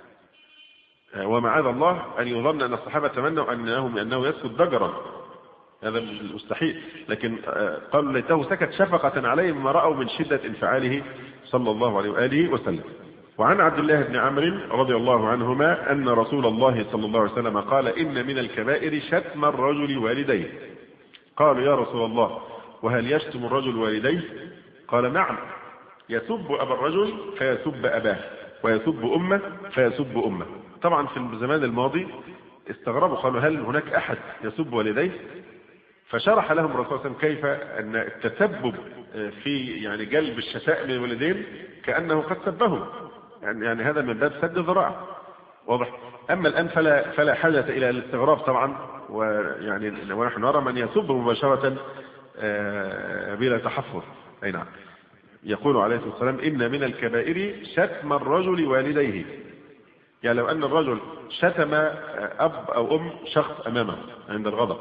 Speaker 1: ومعاذ الله أن يظن أن الصحابة تمنوا أنه, أنه يسكت ضجرا، هذا مستحيل، لكن قالوا ليته سكت شفقة عليه مما رأوا من شدة انفعاله صلى الله عليه وآله وسلم. وعن عبد الله بن عمرو رضي الله عنهما أن رسول الله صلى الله عليه وسلم قال إن من الكبائر شتم الرجل والديه. قالوا يا رسول الله وهل يشتم الرجل والديه؟ قال نعم، يسب أبا الرجل فيسب أباه، ويسب أمه فيسب أمه. طبعا في الزمان الماضي استغربوا، قالوا هل هناك أحد يسب والديه؟ فشرح لهم الرسول صلى الله عليه وسلم كيف أن التسبب في يعني جلب الشتاء من الوالدين كأنه قد سبهم، يعني, يعني هذا من باب سد الذراع، واضح. أما الآن فلا فلا حاجة إلى الاستغراب طبعا، ويعني ونحن نرى من يسب مباشرة بلا تحفظ. أي نعم. يقول عليه الصلاة والسلام إن من الكبائر شتم الرجل والديه، يعني لو أن الرجل شتم أب أو أم شخص أمامه عند الغضب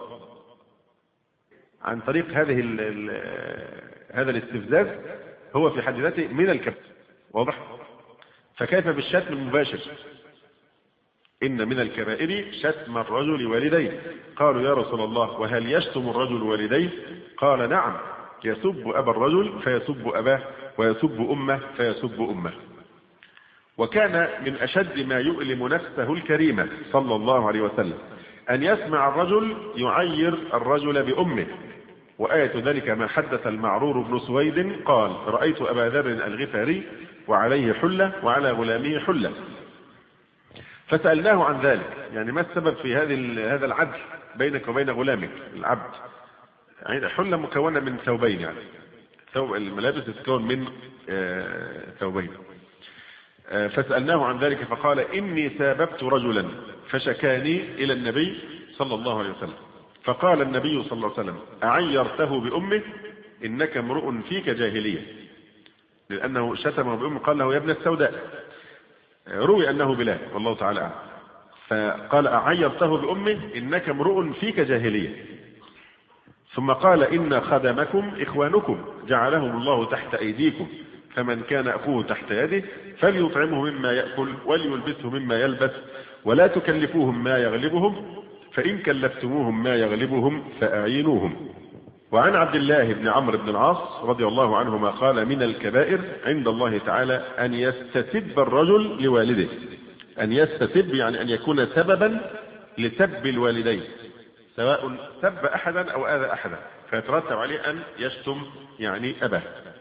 Speaker 1: عن طريق هذه ال ال هذا الاستفزاز، هو في حد ذاته من الكبائر، واضح. فكيف بالشتم المباشر؟ إن من الكبائر شتم الرجل والديه. قالوا يا رسول الله وهل يشتم الرجل والديه؟ قال نعم، يسب أبا الرجل فيسب أباه، ويسب أمه فيسب أمه. وكان من أشد ما يؤلم نفسه الكريمة صلى الله عليه وسلم أن يسمع الرجل يعير الرجل بأمه. وآية ذلك ما حدث المعرور بن سويد قال رأيت أبا ذر الغفاري وعليه حلة وعلى غلامه حلة، فسألناه عن ذلك، يعني ما السبب في هذه هذا العدل بينك وبين غلامك العبد؟ يعني حلة مكونة من ثوبين، يعني ثوب الملابس تتكون من ثوبين. فسألناه عن ذلك فقال إني ساببت رجلا فشكاني إلى النبي صلى الله عليه وسلم، فقال النبي صلى الله عليه وسلم أعيرته بأمه إنك امرؤ فيك جاهلية، لأنه شتمه بأمه، قال له يا ابن السوداء، روي أنه بلال والله تعالى أعلم، فقال أعيرته بأمه إنك امرؤ فيك جاهلية. ثم قال إن خدمكم إخوانكم جعلهم الله تحت أيديكم، فمن كان أخوه تحت يده فليطعمه مما يأكل وليلبسه مما يلبس، ولا تكلفوهم ما يغلبهم، فإن كلفتموهم ما يغلبهم فأعينوهم. وعن عبد الله بن عمرو بن العاص رضي الله عنهما قال من الكبائر عند الله تعالى أن يستتب الرجل لوالده. أن يستتب يعني أن يكون سببا لسب الوالدين، سواء سب أحدا أو آذى أحدا، فيترتب عليه أن يشتم يعني أباه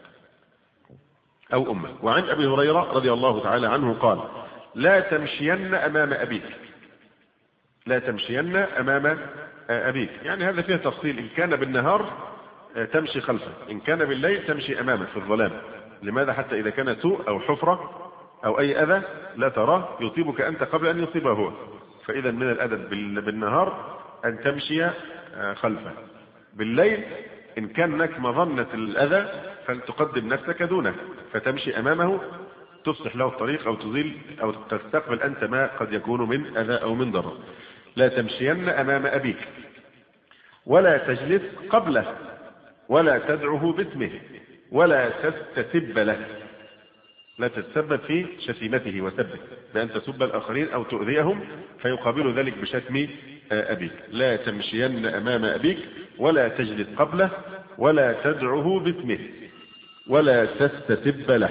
Speaker 1: أو أمه. وعن أبي هريرة رضي الله تعالى عنه قال لا تمشين أمام أبيك، لا تمشين أمام أبيك، يعني هذا فيه تفصيل، إن كان بالنهار تمشي خلفه، إن كان بالليل تمشي أمامه في الظلام. لماذا؟ حتى إذا كان سوء أو حفرة أو أي أذى لا تراه يصيبك أنت قبل أن يصيبه هو. فإذا من الأدب بالنهار أن تمشي خلفه، بالليل إن كان هناك مظنة الأذى فلتقدم نفسك دونه، فتمشي أمامه تفسح له الطريق أو تزيل أو تستقبل أنت ما قد يكون من أذى أو من ضرر. لا تمشين أمام أبيك، ولا تجلس قبله، ولا تدعه باسمه، ولا تستسب له، لا تتسبب في شتيمته وسبه بأن تسب الآخرين أو تؤذيهم فيقابل ذلك بشتم أبيك. لا تمشين أمام أبيك، ولا تجلس قبله، ولا تدعه باسمه، ولا تستسب له.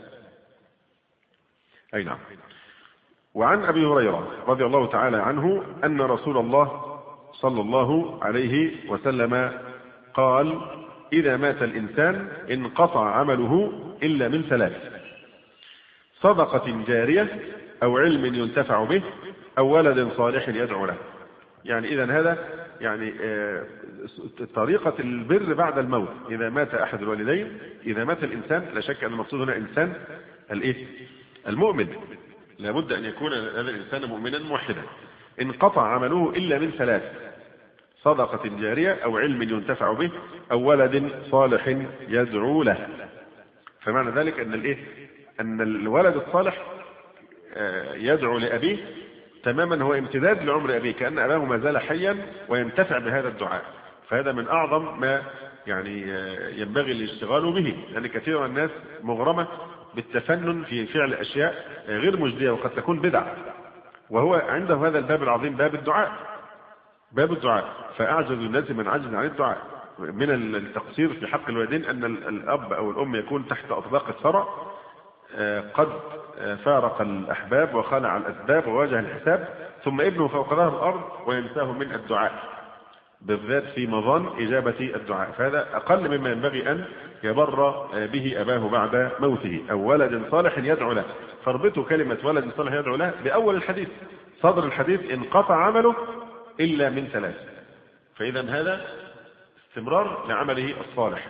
Speaker 1: أي نعم. وعن أبي هريرة رضي الله تعالى عنه أن رسول الله صلى الله عليه وسلم قال إذا مات الإنسان انقطع عمله إلا من ثلاث: صدقة جارية، أو علم ينتفع به، أو ولد صالح يدعو له. يعني إذا هذا يعني طريقة البر بعد الموت. إذا مات أحد الوالدين، إذا مات الإنسان، لا شك أن المقصود هنا إنسان الإيه؟ المؤمن، لابد أن يكون هذا الإنسان مؤمنا موحدا. انقطع عمله إلا من ثلاث: صدقة جارية، أو علم ينتفع به، أو ولد صالح يدعو له. فمعنى ذلك أن الإيه؟ أن الولد الصالح يدعو لأبيه تماما، هو امتداد لعمر أبيه، كأن أباه ما زال حيا وينتفع بهذا الدعاء. فهذا من أعظم ما يعني ينبغي الاشتغال به، لأن كثير من الناس مغرمة بالتفنن في فعل أشياء غير مجدية وقد تكون بدعة، وهو عنده هذا الباب العظيم، باب الدعاء، باب الدعاء. فأعجز الناس من عجز عن الدعاء. من التقصير في حق الوالدين أن الأب أو الأم يكون تحت أطباق الثرى، قد فارق الأحباب وخلع الأسباب وواجه الحساب، ثم ابنه فوق ظهر الأرض وينساه من الدعاء. بالذات في مظان إجابة الدعاء، فهذا أقل مما ينبغي أن يبر به أباه بعد موته، أو ولد صالح يدعو له. فربطوا كلمة ولد صالح يدعو له بأول الحديث، صدر الحديث انقطع عمله إلا من ثلاث، فإذا هذا استمرار لعمله الصالح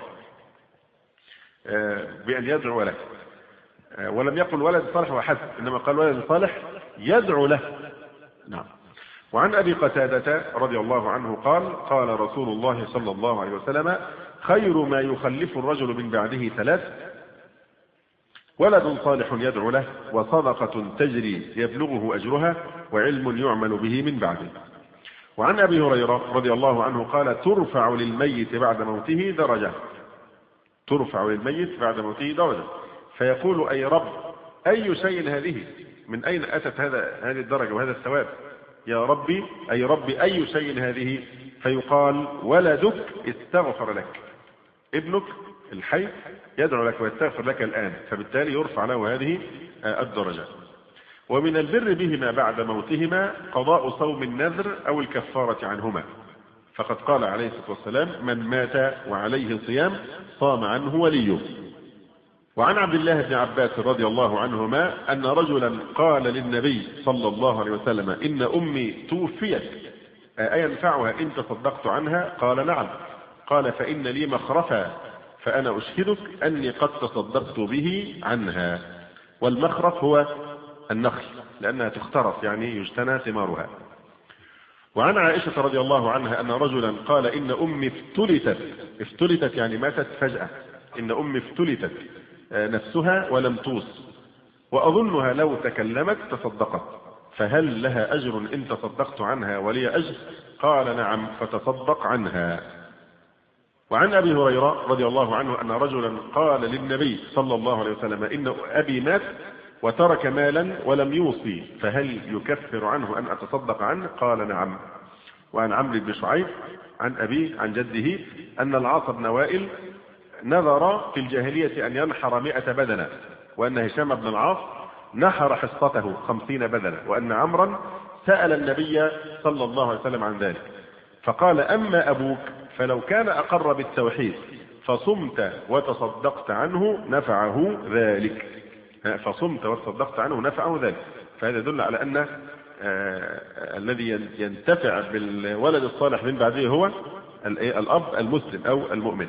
Speaker 1: بأن يدعو له. ولم يقل ولد صالح وحسب، إنما قال ولد صالح يدعو له. نعم. وعن أبي قتادة رضي الله عنه قال قال رسول الله صلى الله عليه وسلم خير ما يخلف الرجل من بعده ثلاث: ولد صالح يدعو له، وصدقة تجري يبلغه أجرها، وعلم يعمل به من بعده. وعن أبي هريرة رضي الله عنه قال ترفع للميت بعد موته درجة، ترفع للميت بعد موته درجة، فيقول أي رب أي شيء هذه؟ من أين أتت هذا هذه الدرجة وهذا الثواب؟ يا ربي أي ربي أي شيء هذه؟ فيقال ولدك استغفر لك، ابنك الحي يدعو لك ويستغفر لك الآن، فبالتالي يرفع له هذه الدرجة. ومن البر بهما بعد موتهما قضاء صوم النذر أو الكفارة عنهما، فقد قال عليه الصلاة والسلام من مات وعليه صيام صام عنه وليه. وعن عبد الله بن عباس رضي الله عنهما أن رجلا قال للنبي صلى الله عليه وسلم إن أمي توفيت أينفعها إن تصدقت عنها؟ قال نعم. قال فإن لي مخرفا فأنا أشهدك أني قد تصدقت به عنها. والمخرف هو النخل لأنها تخترف يعني يجتنى ثمارها. وعن عائشة رضي الله عنها أن رجلا قال إن أمي افتلتت، افتلتت يعني ماتت فجأة، إن أمي افتلتت نفسها ولم توص، وأظنها لو تكلمت تصدقت، فهل لها أجر إن تصدقت عنها ولي أجر؟ قال نعم فتصدق عنها. وعن أبي هريرة رضي الله عنه أن رجلا قال للنبي صلى الله عليه وسلم إن أبي مات وترك مالا ولم يوصي، فهل يكفر عنه أن أتصدق عنه؟ قال نعم. وعن عمرو بن شعيب عن أبيه عن جده أن العاص بن وائل نذر في الجاهلية أن ينحر مئة بدنة، وأن هشام بن العاص نحر حصته خمسين بدنة، وأن عمرا سأل النبي صلى الله عليه وسلم عن ذلك، فقال أما أبوك فلو كان أقر بالتوحيد فصمت وتصدقت عنه نفعه ذلك، فصمت وتصدقت عنه نفعه ذلك. فهذا يدل على أن آه الذي ينتفع بالولد الصالح من بعده هو الأب المسلم أو المؤمن.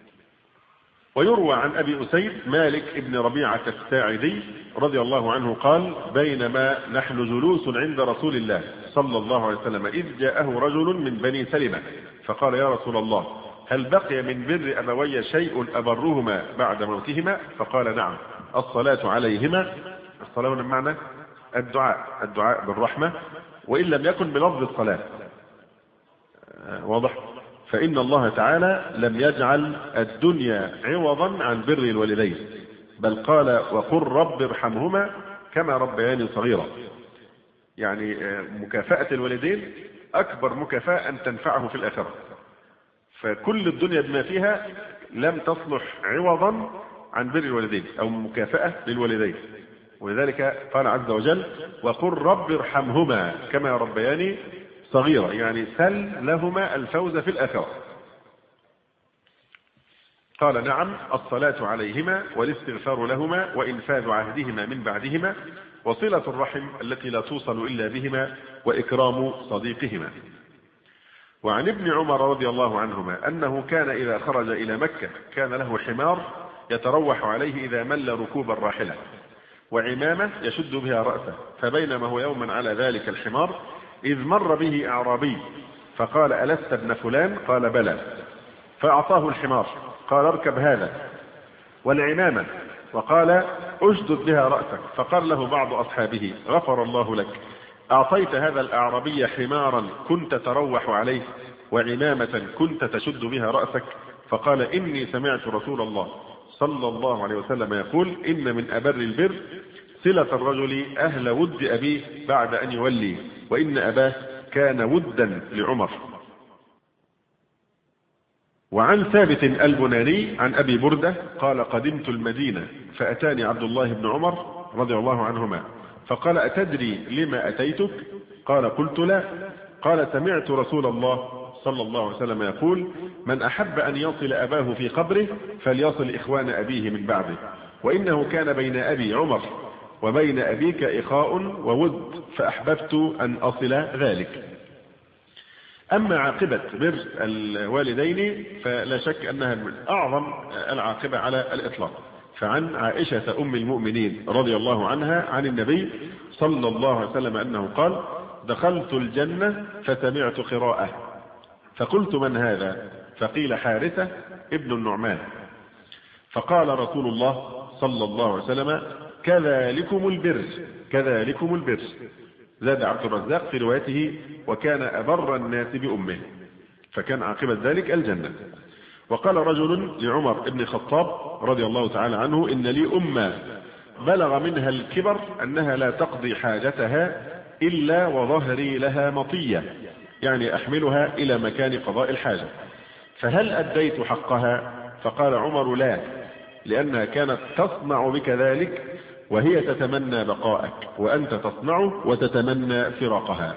Speaker 1: ويروى عن أبي أسيد مالك ابن ربيعة الساعدي رضي الله عنه قال بينما نحن جلوس عند رسول الله صلى الله عليه وسلم إذ جاءه رجل من بني سلمة فقال يا رسول الله هل بقي من بر أبوي شيء أبرهما بعد موتهما؟ فقال نعم الصلاة عليهما، الصلاة بمعنى الدعاء، الدعاء بالرحمة وإن لم يكن بلفظ الصلاة، واضح؟ فإن الله تعالى لم يجعل الدنيا عوضا عن بر الوالدين، بل قال وقل رب ارحمهما كما ربياني صغيرا، يعني مكافأة الوالدين أكبر مكافأة أن تنفعه في الآخرة، فكل الدنيا بما فيها لم تصلح عوضا عن بر الوالدين أو مكافأة للوالدين، ولذلك قال عز وجل وقل رب ارحمهما كما ربياني صغيرة، يعني سل لهما الفوز في الآخرة. قال نعم الصلاة عليهما والاستغفار لهما وإنفاذ عهدهما من بعدهما وصلة الرحم التي لا توصل إلا بهما وإكرام صديقهما. وعن ابن عمر رضي الله عنهما أنه كان إذا خرج إلى مكة كان له حمار يتروح عليه إذا مل ركوب الراحلة وعمامة يشد بها رأسه، فبينما هو يوما على ذلك الحمار إذ مر به أعرابي فقال ألست ابن فلان؟ قال بلى، فأعطاه الحمار قال اركب هذا والعمامة وقال أشدد بها رأسك، فقال له بعض أصحابه غفر الله لك أعطيت هذا الأعرابي حمارا كنت تروح عليه وعمامة كنت تشد بها رأسك؟ فقال إني سمعت رسول الله صلى الله عليه وسلم يقول إن من أبر البر صلة الرجل أهل ود أبيه بعد أن يولي، وإن أباه كان ودا لعمر. وعن ثابت البناني عن أبي بردة قال قدمت المدينة فأتاني عبد الله بن عمر رضي الله عنهما فقال أتدري لما أتيتك؟ قال قلت لا. قال سمعت رسول الله صلى الله عليه وسلم يقول: من أحب أن يصل أباه في قبره فليصل إخوان أبيه من بعده، وإنه كان بين أبي عمر وبين أبيك إخاء وود، فأحببت أن أصل ذلك. أما عاقبة بر الوالدين فلا شك أنها من أعظم العاقبة على الإطلاق. فعن عائشة أم المؤمنين رضي الله عنها عن النبي صلى الله عليه وسلم أنه قال: دخلت الجنة فسمعت قراءة فقلت: من هذا؟ فقيل: حارثة ابن النعمان. فقال رسول الله صلى الله عليه وسلم: كذلكم البر كذلكم البر. زاد عبد الرزاق في روايته: وكان أبر الناس بأمه، فكان عاقبة ذلك الجنة. وقال رجل لعمر بن الخطاب رضي الله تعالى عنه: إن لي أمة بلغ منها الكبر أنها لا تقضي حاجتها إلا وظهري لها مطية، يعني أحملها إلى مكان قضاء الحاجة، فهل أديت حقها؟ فقال عمر: لا، لأنها كانت تصنع بك ذلك وهي تتمنى بقاءك، وأنت تصنعه وتتمنى فراقها.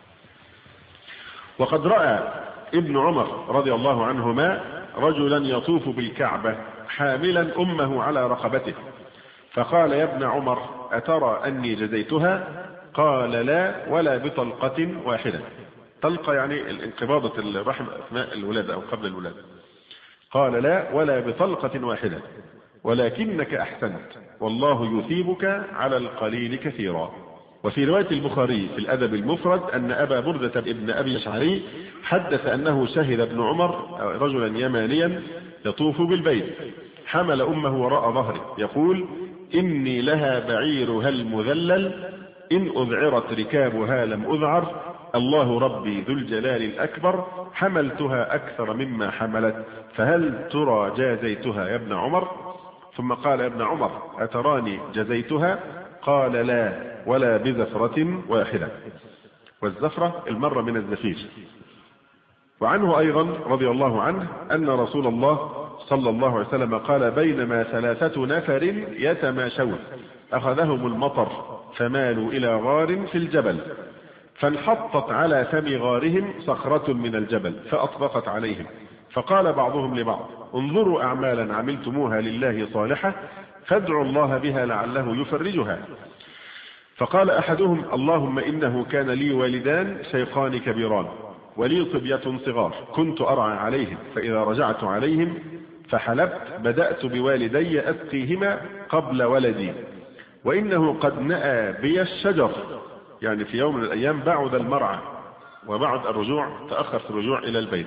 Speaker 1: وقد رأى ابن عمر رضي الله عنهما رجلا يطوف بالكعبة حاملا أمه على رقبته، فقال: يا ابن عمر، أترى أني جزيتها؟ قال: لا، ولا بطلقة واحدة. طلقة يعني انقباضة الرحم أثناء الولادة أو قبل الولادة. قال: لا، ولا بطلقة واحدة، ولكنك أحسنت، والله يثيبك على القليل كثيرا. وفي رواية البخاري في الأدب المفرد أن أبا بردة ابن أبي الأشعري حدث أنه شهد ابن عمر رجلا يمانيا يطوف بالبيت حمل أمه وراء ظهره يقول: إني لها بعيرها المذلل، إن أذعرت ركابها لم أذعر، الله ربي ذو الجلال الأكبر، حملتها أكثر مما حملت، فهل ترى جازيتها يا ابن عمر؟ ثم قال: يا ابن عمر، أتراني جزيتها؟ قال: لا، ولا بزفرة واحدة. والزفرة المرة من الزفير. وعنه أيضا رضي الله عنه أن رسول الله صلى الله عليه وسلم قال: بينما ثلاثة نفر يتماشون أخذهم المطر فمالوا إلى غار في الجبل، فانحطت على فم غارهم صخرة من الجبل فأطبقت عليهم، فقال بعضهم لبعض: انظروا أعمالا عملتموها لله صالحة، فادعوا الله بها لعله يفرجها. فقال أحدهم: اللهم إنه كان لي والدان شيخان كبيران، ولي صبية صغار، كنت أرعى عليهم، فإذا رجعت عليهم فحلبت بدأت بوالدي أسقيهما قبل ولدي، وإنه قد نأى بي الشجر، يعني في يوم من الأيام بعد المرعى وبعد الرجوع، تأخر في الرجوع إلى البيت،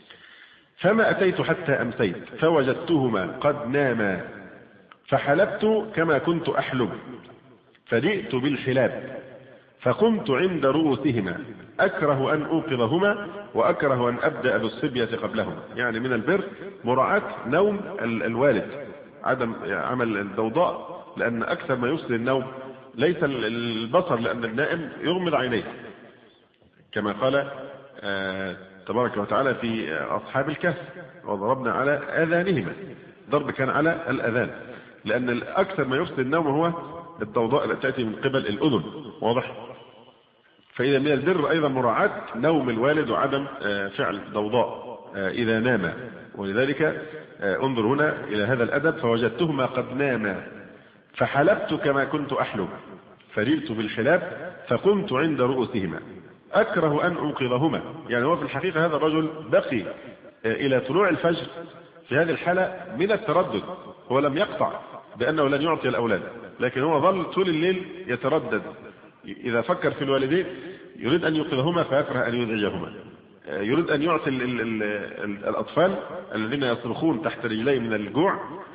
Speaker 1: فما أتيت حتى أمسيت فوجدتهما قد ناما، فحلبت كما كنت أحلب، فجئت بالحلاب فقمت عند رؤوسهما، أكره أن أوقظهما وأكره أن أبدأ بالصبية قبلهم. يعني من البر مراعاة نوم الوالد، عدم عمل الضوضاء، لأن أكثر ما يفسد النوم ليس البصر، لأن النائم يغمض عينيه، كما قال آه تبارك وتعالى في أصحاب الكهف: وضربنا على آذانهما. ضرب كان على الأذان، لأن أكثر ما يفسد النوم هو الضوضاء التي تأتي من قبل الأذن. واضح؟ فإذا من البر أيضا مراعاة نوم الوالد وعدم فعل ضوضاء إذا نام. ولذلك انظر هنا إلى هذا الأدب: فوجدتهما قد ناما فحلبت كما كنت أحلب، فررت بالحلاب فقمت عند رؤوسهما، أكره أن أوقظهما. يعني هو في الحقيقة هذا الرجل بقي إلى طلوع الفجر في هذه الحالة من التردد، هو لم يقطع بأنه لن يعطي الأولاد، لكن هو ظل طول الليل يتردد، إذا فكر في الوالدين يريد أن يوقظهما فيكره أن يزعجهما، يريد أن يعطي ال ال ال الأطفال الذين يصرخون تحت رجليه من الجوع،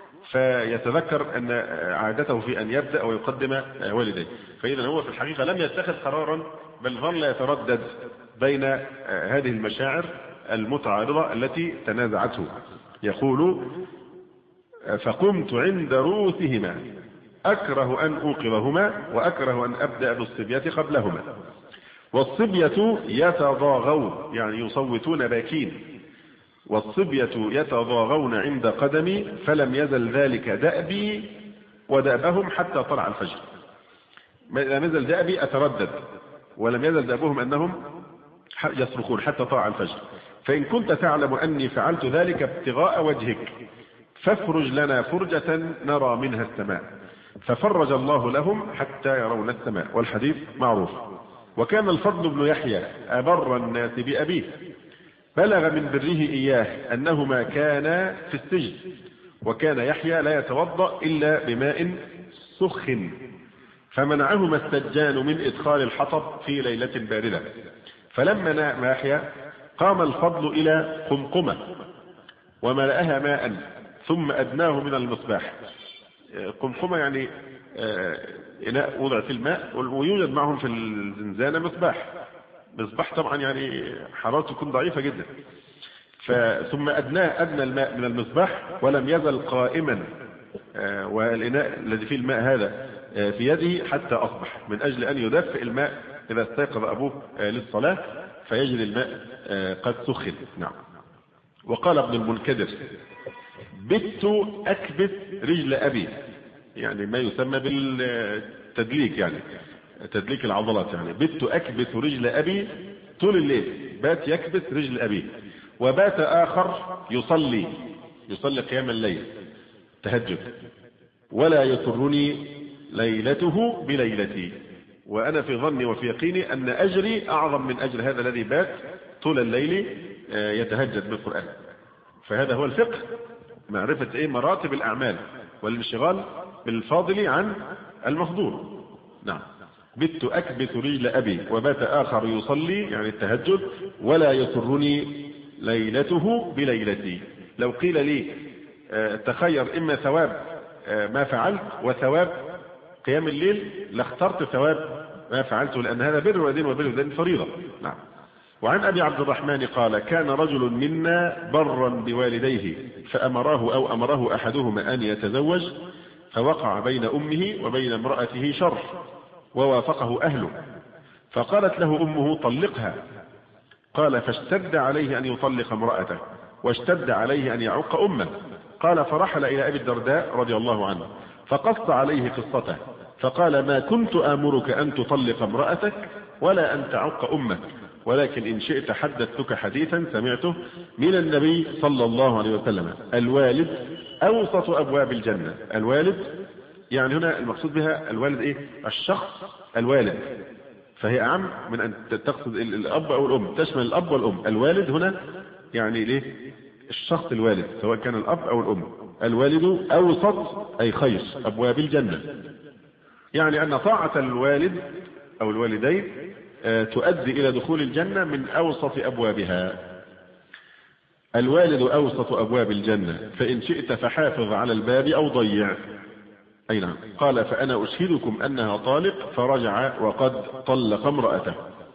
Speaker 1: فيتذكر أن عادته في أن يبدأ ويقدم والديه. فإذا هو في الحقيقة لم يتخذ قرارا، بل ظل يتردد بين هذه المشاعر المتعارضة التي تنازعته. يقول: فقمت عند رؤوسهما، أكره أن أوقظهما وأكره أن أبدأ بالصبية قبلهما. والصبية يتضاغون، يعني يصوتون باكين، والصبية يتضاغون عند قدمي، فلم يزل ذلك دأبي ودأبهم حتى طلع الفجر. لم يزل دأبي أتردد، ولم يزل دأبهم أنهم يصرخون حتى طلع الفجر. فإن كنت تعلم أني فعلت ذلك ابتغاء وجهك فافرج لنا فرجة نرى منها السماء. ففرج الله لهم حتى يرون السماء. والحديث معروف. وكان الفضل بن يحيى أبر الناس بأبيه، بلغ من بره إياه أنهما كانا في السجن، وكان يحيى لا يتوضأ إلا بماء سخن، فمنعهما السجان من إدخال الحطب في ليلة باردة. فلما نام يحيى قام الفضل إلى قمقمة وملأها ماء ثم أدناه من المصباح. قمقمة يعني إناء وضع في الماء، ويوجد معهم في الزنزانة مصباح. مصباح طبعا يعني حرارته تكون ضعيفة جدا. ثم أدناه أدنى الماء من المصباح ولم يزل قائما، والإناء الذي فيه الماء هذا في يده حتى أصبح، من أجل أن يدفئ الماء إذا استيقظ أبوه للصلاة فيجد الماء قد سخن. نعم. وقال ابن المنكدر: بت أكبت رجل أبي، يعني ما يسمى بالتدليك، يعني تدليك العضلات. يعني بت أكبت رجل أبي طول الليل، بات يكبت رجل أبي. وبات آخر يصلي يصلي قيام الليل تهجد، ولا يسرني ليلته بليلتي، وأنا في ظني وفي يقيني أن أجري أعظم من أجر هذا الذي بات طول الليل يتهجد بالقرآن. فهذا هو الفقه، معرفة إيه مراتب الأعمال والانشغال بالفاضل عن المفضول. نعم. بت أكبت رجل أبي وبات آخر يصلي، يعني التهجد، ولا يسرني ليلته بليلتي. لو قيل لي تخير إما ثواب ما فعلت وثواب قيام الليل لاخترت ثواب ما فعلته، لأن هذا بر الوالدين وبر الوالدين فريضة. نعم. وعن أبي عبد الرحمن قال: كان رجل منا برا بوالديه فأمره أو أمره أحدهما أن يتزوج، فوقع بين أمه وبين امرأته شر ووافقه أهله، فقالت له أمه: طلقها. قال: فاشتد عليه أن يطلق امرأته، واشتد عليه أن يعق أمه. قال: فرحل إلى أبي الدرداء رضي الله عنه فقص عليه قصته، فقال: ما كنت آمرك أن تطلق امرأتك ولا أن تعق أمك، ولكن إن شئت حدثتك حديثا سمعته من النبي صلى الله عليه وسلم: الوالد أوسط أبواب الجنة. الوالد يعني هنا المقصود بها الوالد إيه؟ الشخص الوالد، فهي أعم من أن تقصد الأب أو الأم، تشمل الأب والأم. الوالد هنا يعني ليه؟ الشخص الوالد، سواء كان الأب أو الأم. الوالد أوسط أي خير أبواب الجنة، يعني أن طاعة الوالد أو الوالدين تؤدي إلى دخول الجنة من أوسط أبوابها. الوالد أوسط أبواب الجنة، فإن شئت فحافظ على الباب أو ضيع. أي نعم. قال: فأنا أشهدكم أنها طالق، فرجع وقد طلق امرأته.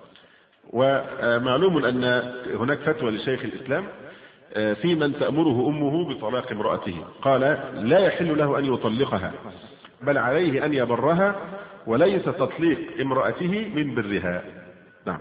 Speaker 1: ومعلوم أن هناك فتوى لشيخ الإسلام في من تأمره أمه بطلاق امرأته، قال: لا يحل له أن يطلقها، بل عليه أن يبرها، وليس تطليق امرأته من برها. نعم.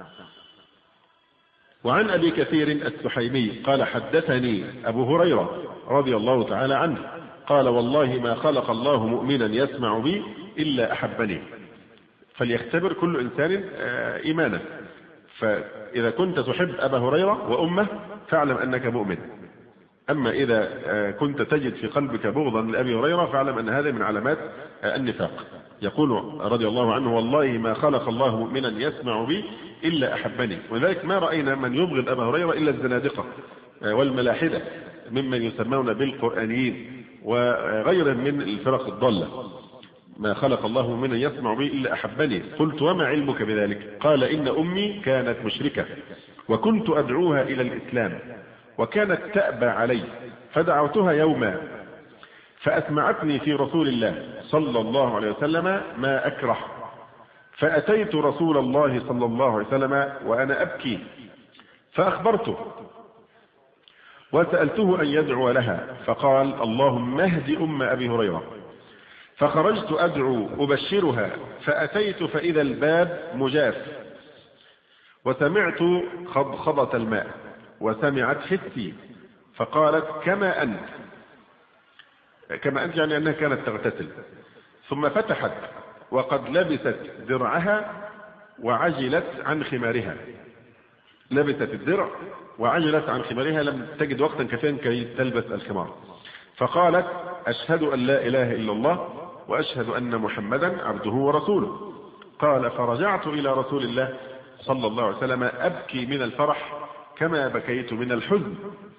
Speaker 1: وعن أبي كثير السحيمي قال: حدثني أبو هريرة رضي الله تعالى عنه قال: والله ما خلق الله مؤمنا يسمع بي إلا أحبني. فليختبر كل إنسان إيمانه، فإذا كنت تحب أبا هريرة وأمه فاعلم أنك مؤمن. أما إذا كنت تجد في قلبك بغضا لأبي هريرة فاعلم أن هذا من علامات النفاق. يقول رضي الله عنه: والله ما خلق الله مؤمنا يسمع بي إلا أحبني. ولذلك ما رأينا من يبغض أبا هريرة إلا الزنادقة والملاحدة ممن يسمون بالقرآنيين وغيرهم من الفرق الضالة. ما خلق الله مؤمنا يسمع بي إلا أحبني. قلت: وما علمك بذلك؟ قال: إن أمي كانت مشركة وكنت أدعوها إلى الإسلام، وكانت تأبى علي، فدعوتها يوما فأسمعتني في رسول الله صلى الله عليه وسلم ما أكره، فأتيت رسول الله صلى الله عليه وسلم وأنا أبكي فأخبرته، وسألته أن يدعو لها، فقال: اللهم اهد أم أبي هريرة. فخرجت أدعو أبشرها، فأتيت فإذا الباب مجاف، وسمعت خضخضة الماء وسمعت حسي، فقالت: كما أنت. كما أنت يعني أنها كانت تغتسل. ثم فتحت وقد لبست درعها وعجلت عن خمارها، لبست الدرع وعجلت عن خمارها، لم تجد وقتا كافيا كي تلبس الخمار، فقالت أشهد أن لا إله إلا الله وأشهد أن محمدا عبده ورسوله. قال فرجعت إلى رسول الله صلى الله عليه وسلم أبكي من الفرح كما بكيت من الحزن،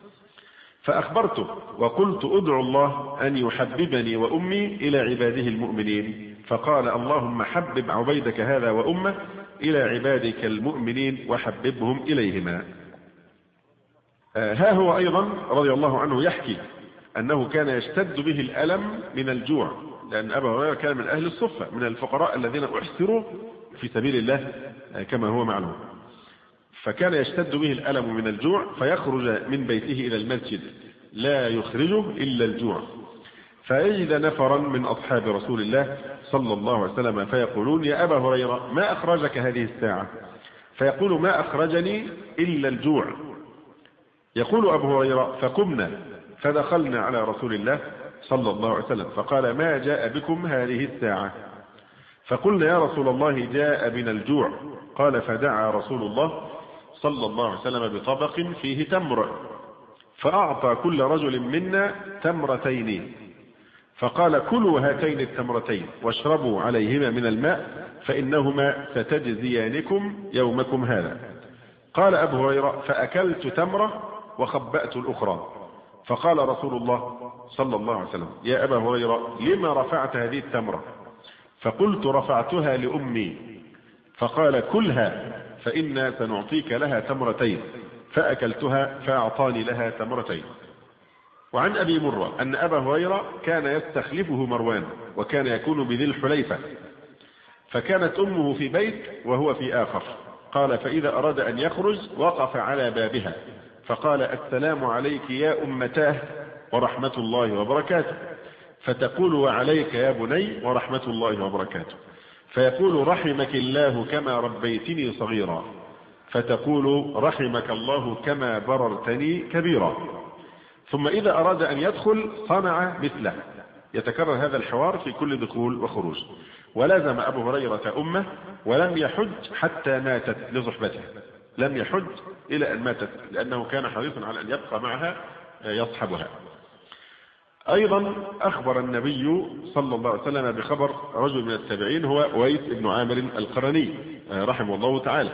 Speaker 1: فأخبرته وقلت أدعو الله أن يحببني وأمي إلى عباده المؤمنين، فقال اللهم حبب عبيدك هذا وأمه إلى عبادك المؤمنين وحببهم إليهما. آه ها هو أيضا رضي الله عنه يحكي أنه كان يشتد به الألم من الجوع، لأن أبا هريرة كان من أهل الصفة من الفقراء الذين أحسروا في سبيل الله آه كما هو معلوم، فكان يشتد به الألم من الجوع فيخرج من بيته إلى المسجد لا يخرجه إلا الجوع، فيجد نفرا من أصحاب رسول الله صلى الله عليه وسلم فيقولون يا أبا هريرة ما أخرجك هذه الساعة؟ فيقول ما أخرجني إلا الجوع. يقول أبو هريرة فقمنا فدخلنا على رسول الله صلى الله عليه وسلم فقال ما جاء بكم هذه الساعة؟ فقلنا يا رسول الله جاء بنا الجوع. قال فدعا رسول الله صلى الله عليه وسلم بطبق فيه تمر، فأعطى كل رجل منا تمرتين، فقال كلوا هاتين التمرتين واشربوا عليهما من الماء فإنهما ستجزيانكم يومكم هذا. قال أبو هريرة فأكلت تمرة وخبأت الأخرى، فقال رسول الله صلى الله عليه وسلم يا أبا هريرة لما رفعت هذه التمرة؟ فقلت رفعتها لأمي، فقال كلها فإنا سنعطيك لها تمرتين، فأكلتها فأعطاني لها تمرتين. وعن أبي مرة أن أبا هريرة كان يستخلفه مروان وكان يكون بذي الحليفة، فكانت أمه في بيت وهو في آخر. قال فإذا أراد أن يخرج وقف على بابها فقال السلام عليك يا أمتاه ورحمة الله وبركاته، فتقول وعليك يا بني ورحمة الله وبركاته، فيقول رحمك الله كما ربيتني صغيرا، فتقول رحمك الله كما بررتني كبيرا. ثم إذا أراد أن يدخل صنع مثله، يتكرر هذا الحوار في كل دخول وخروج. ولازم أبو هريرة أمه ولم يحج حتى ماتت لصحبته، لم يحج إلى أن ماتت لأنه كان حريصا على أن يبقى معها يصحبها. أيضا أخبر النبي صلى الله عليه وسلم بخبر رجل من التابعين هو أويس بن عامر القرني رحمه الله تعالى.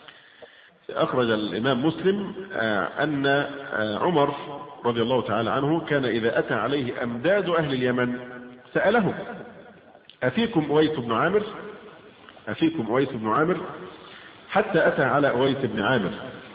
Speaker 1: أخرج الإمام مسلم أن عمر رضي الله تعالى عنه كان إذا أتى عليه أمداد أهل اليمن سأله أفيكم أويس بن عامر؟ أفيكم أويس بن عامر؟ حتى أتى على أويس بن عامر،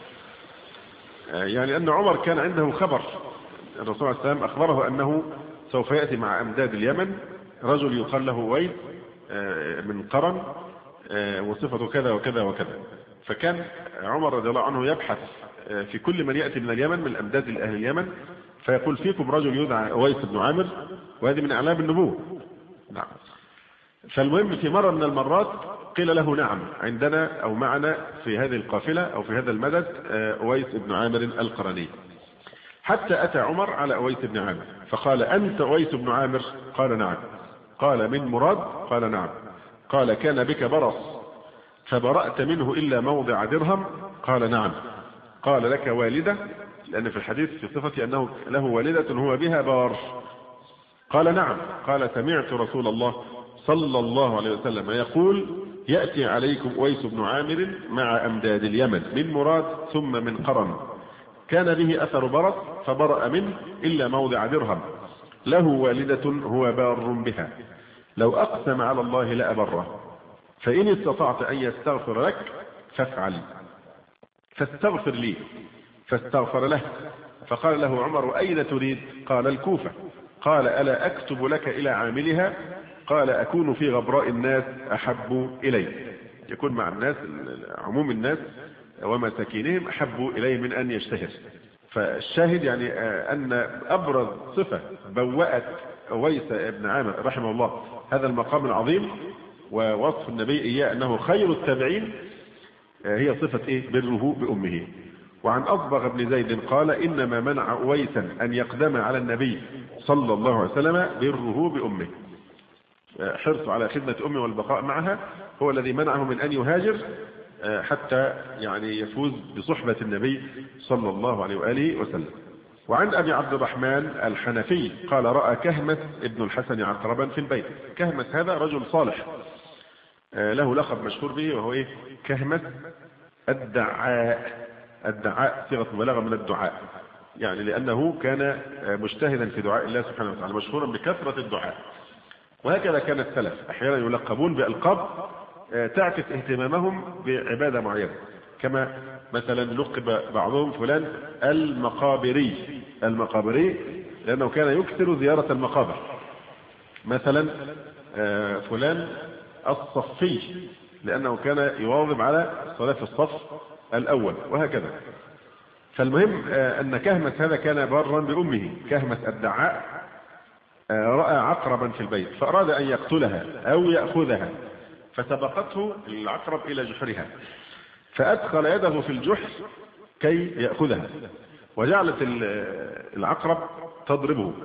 Speaker 1: يعني أن عمر كان عنده خبر، الرسول صلى الله عليه وسلم أخبره أنه سوف يأتي مع أمداد اليمن رجل يقال له أويس من قرن وصفته كذا وكذا وكذا. فكان عمر رضي الله عنه يبحث في كل من يأتي من اليمن من أمداد أهل اليمن فيقول فيكم رجل يدعى أويس بن عامر، وهذه من أعلام النبوة. نعم. فالمهم في مرة من المرات قيل له نعم عندنا أو معنا في هذه القافلة أو في هذا المدد أويس بن عامر القرني. حتى أتى عمر على أويس بن عامر فقال أنت أويس بن عامر؟ قال نعم. قال من مراد؟ قال نعم. قال كان بك برص فبرأت منه إلا موضع درهم؟ قال نعم. قال لك والدة؟ لأن في الحديث في صفة أنه له والدة هو بها بار. قال نعم. قال سمعت رسول الله صلى الله عليه وسلم يقول يأتي عليكم أويس بن عامر مع أمداد اليمن من مراد ثم من قرن، كان به أثر برص فبرأ منه إلا موضع درهم، له والدة هو بار بها، لو أقسم على الله لأبره، فإن استطعت أن يستغفر لك فافعل، فاستغفر لي، فاستغفر له. فقال له عمر أين تريد؟ قال الكوفة. قال ألا أكتب لك إلى عاملها؟ قال أكون في غبراء الناس أحب إلي، يكون مع الناس عموم الناس ومساكينهم أحب إليه من أن يشتهر. فالشاهد يعني أن أبرز صفة بوأت أويس بن عامر رحمه الله هذا المقام العظيم ووصف النبي إياه أنه خير التابعين هي صفة إيه؟ بره بأمه. وعن أصبغ بن زيد قال إنما منع أويسا أن يقدم على النبي صلى الله عليه وسلم بره بأمه، حرص على خدمة أمه والبقاء معها هو الذي منعه من أن يهاجر حتى يعني يفوز بصحبة النبي صلى الله عليه وآله وسلم. وعن أبي عبد الرحمن الحنفي قال رأى كهمة ابن الحسن عقربا في البيت. كهمة هذا رجل صالح له لقب مشهور به، وهو إيه؟ كهمة الدعاء. الدعاء صيغة مبالغة من الدعاء، يعني لأنه كان مجتهدا في دعاء الله سبحانه وتعالى، مشهورا بكثرة الدعاء. وهكذا كان السلف أحيانا يلقبون بألقاب تعكس اهتمامهم بعبادة معينة، كما مثلا لقب بعضهم فلان المقابري. المقابري لأنه كان يكثر زيارة المقابر. مثلا فلان الصفي لأنه كان يواظب على الصلاة في الصف الأول، وهكذا. فالمهم أن كهمة هذا كان برا بأمه. كهمة الدعاء رأى عقربا في البيت فأراد أن يقتلها أو يأخذها، فسبقته العقرب إلى جحرها، فأدخل يده في الجحر كي يأخذها، وجعلت العقرب تضربه.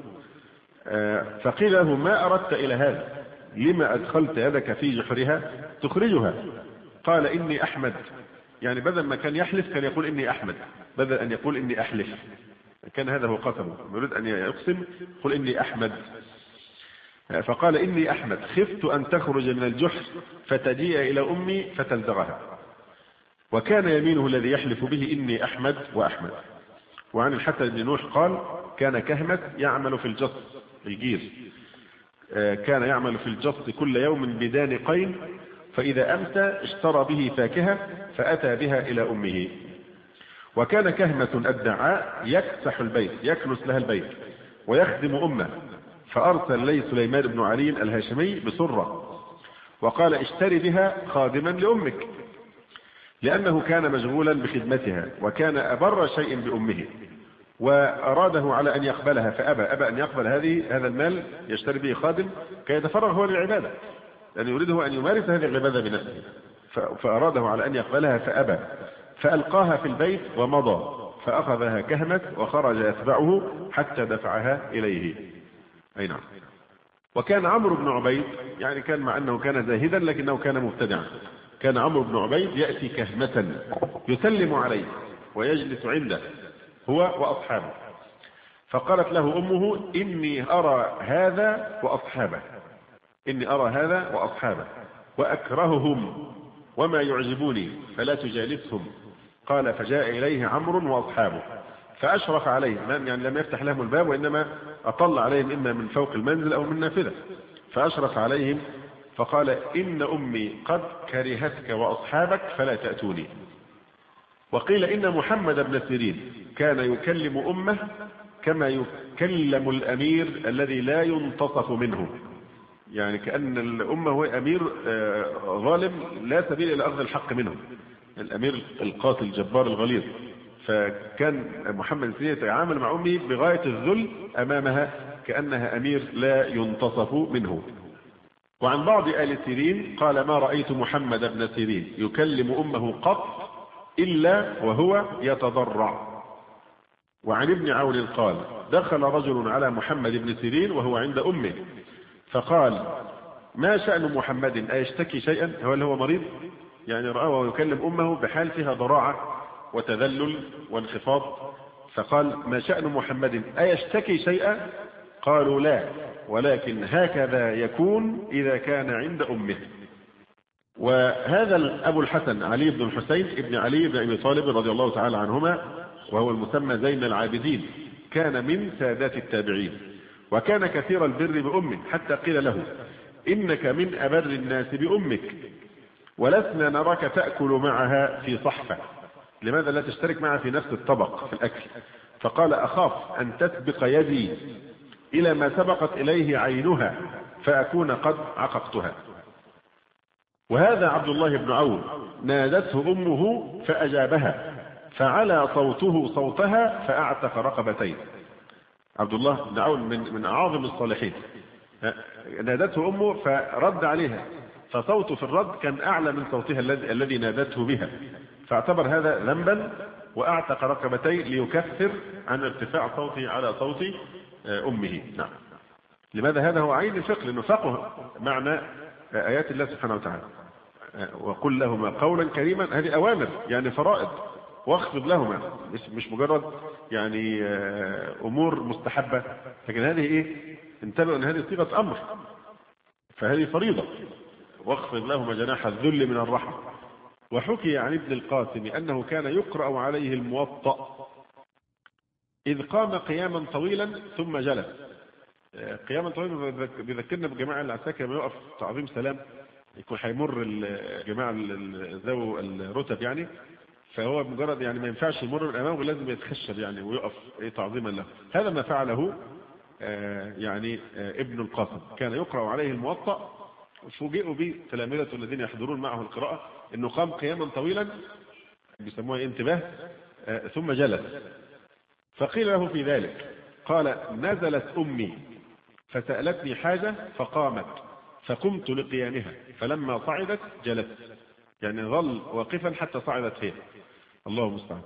Speaker 1: فقيل له ما أردت إلى هذا؟ لما أدخلت يدك في جحرها تخرجها؟ قال إني أحمد. يعني بدل ما كان يحلف كان يقول إني أحمد، بدل أن يقول إني أحلف. كان هذا هو قسمه، يريد أن يقسم قل إني أحمد. فقال إني أحمد خفت أن تخرج من الجحر فتجيء إلى أمي فتلدغها. وكان يمينه الذي يحلف به إني أحمد وأحمد. وعن الحسن بن نوح قال كان كهمة يعمل في الجص الجير، كان يعمل في الجص كل يوم بدان قين، فإذا أمسى اشترى به فاكهة فأتى بها إلى أمه. وكان كهمة الدعاء يكسح البيت، يكنس لها البيت ويخدم أمه، فأرسل لي سليمان بن علي الهاشمي بسرة وقال اشتري بها خادما لأمك، لأنه كان مشغولا بخدمتها وكان أبر شيء بأمه، وأراده على أن يقبلها فأبى أبى أن يقبل هذه هذا المال يشتري به خادم كي يتفرغ هو للعبادة، لأن يريده أن يمارس هذه العبادة بنفسه. فأراده على أن يقبلها فأبى، فألقاها في البيت ومضى، فأخذها كهمة وخرج يتبعه حتى دفعها إليه. أي نعم. وكان عمرو بن عبيد، يعني كان مع أنه كان زاهدا لكنه كان مبتدعا، كان عمرو بن عبيد يأتي كهمة يسلم عليه ويجلس عنده هو وأصحابه، فقالت له أمه إني أرى هذا وأصحابه، إني أرى هذا وأصحابه وأكرههم وما يعجبوني فلا تجالسهم. قال فجاء إليه عمرو وأصحابه فأشرف عليهم، يعني لم يفتح لهم الباب وإنما أطل عليهم إما من فوق المنزل أو من نافذة، فأشرف عليهم فقال إن أمي قد كرهتك وأصحابك فلا تأتوني. وقيل إن محمد بن سيرين كان يكلم أمه كما يكلم الأمير الذي لا ينتصف منه، يعني كأن الأمة هو أمير ظالم لا سبيل إلى أخذ الحق منه، الأمير القاتل الجبار الغليظ. فكان محمد سيرين يتعامل مع أمه بغاية الذل أمامها كأنها أمير لا ينتصف منه. وعن بعض آل سيرين قال ما رأيت محمد بن سيرين يكلم أمه قط إلا وهو يتضرع. وعن ابن عون قال دخل رجل على محمد بن سيرين وهو عند أمه فقال ما شأن محمد أيشتكي شيئا؟ هو اللي هو مريض، يعني رأى وهو يكلم أمه بحال فيها ضراعة وتذلل وانخفاض، فقال ما شأن محمد أيشتكي شيئا؟ قالوا لا، ولكن هكذا يكون إذا كان عند أمه. وهذا أبو الحسن علي بن الحسين ابن علي بن أبي طالب رضي الله تعالى عنهما، وهو المسمى زين العابدين، كان من سادات التابعين، وكان كثير البر بأمه، حتى قيل له إنك من أبر الناس بأمك ولسنا نراك تأكل معها في صحفة، لماذا لا تشترك معها في نفس الطبق في الأكل؟ فقال أخاف أن تسبق يدي إلى ما سبقت إليه عينها فأكون قد عققتها. وهذا عبد الله بن عون نادته أمه فأجابها فعلى صوته صوتها فأعتق رقبتين. عبد الله بن عون من من أعظم الصالحين، نادته أمه فرد عليها، فصوته في الرد كان أعلى من صوتها الذي الذي نادته بها، فاعتبر هذا ذنبا وأعتق رقبتين ليكفر عن ارتفاع صوته على صوت أمه. نعم. لماذا؟ هذا هو عين الفقه، لأنه فقه معنى آيات الله سبحانه وتعالى. وقل لهما قولا كريما، هذه أوامر يعني فرائض، واخفض لهما، مش مش مجرد يعني أمور مستحبة، لكن هذه إيه؟ انتبهوا أن هذه صيغة أمر، فهذه فريضة. واخفض لهما جناح الذل من الرحمة. وحكي عن ابن القاسم أنه كان يقرأ عليه الموطأ إذ قام قياما طويلا ثم جلس. قياما طويلا بيذكرنا بجماعة العساكر لما يقف تعظيم سلام، يكون هيمر الجماعة ذو الرتب يعني، فهو مجرد يعني ما ينفعش يمر من أمامه، لازم يتخشب يعني ويقف تعظيما له. هذا ما فعله يعني ابن القاسم، كان يقرأ عليه الموطأ. فوجئوا به تلامذته الذين يحضرون معه القراءة انه قام قياما طويلا بيسموها انتباه ثم جلس. فقيل له في ذلك قال: نزلت أمي فسألتني حاجة فقامت فقمت لقيامها، فلما صعدت جلست، يعني ظل واقفا حتى صعدت هي. الله المستعان.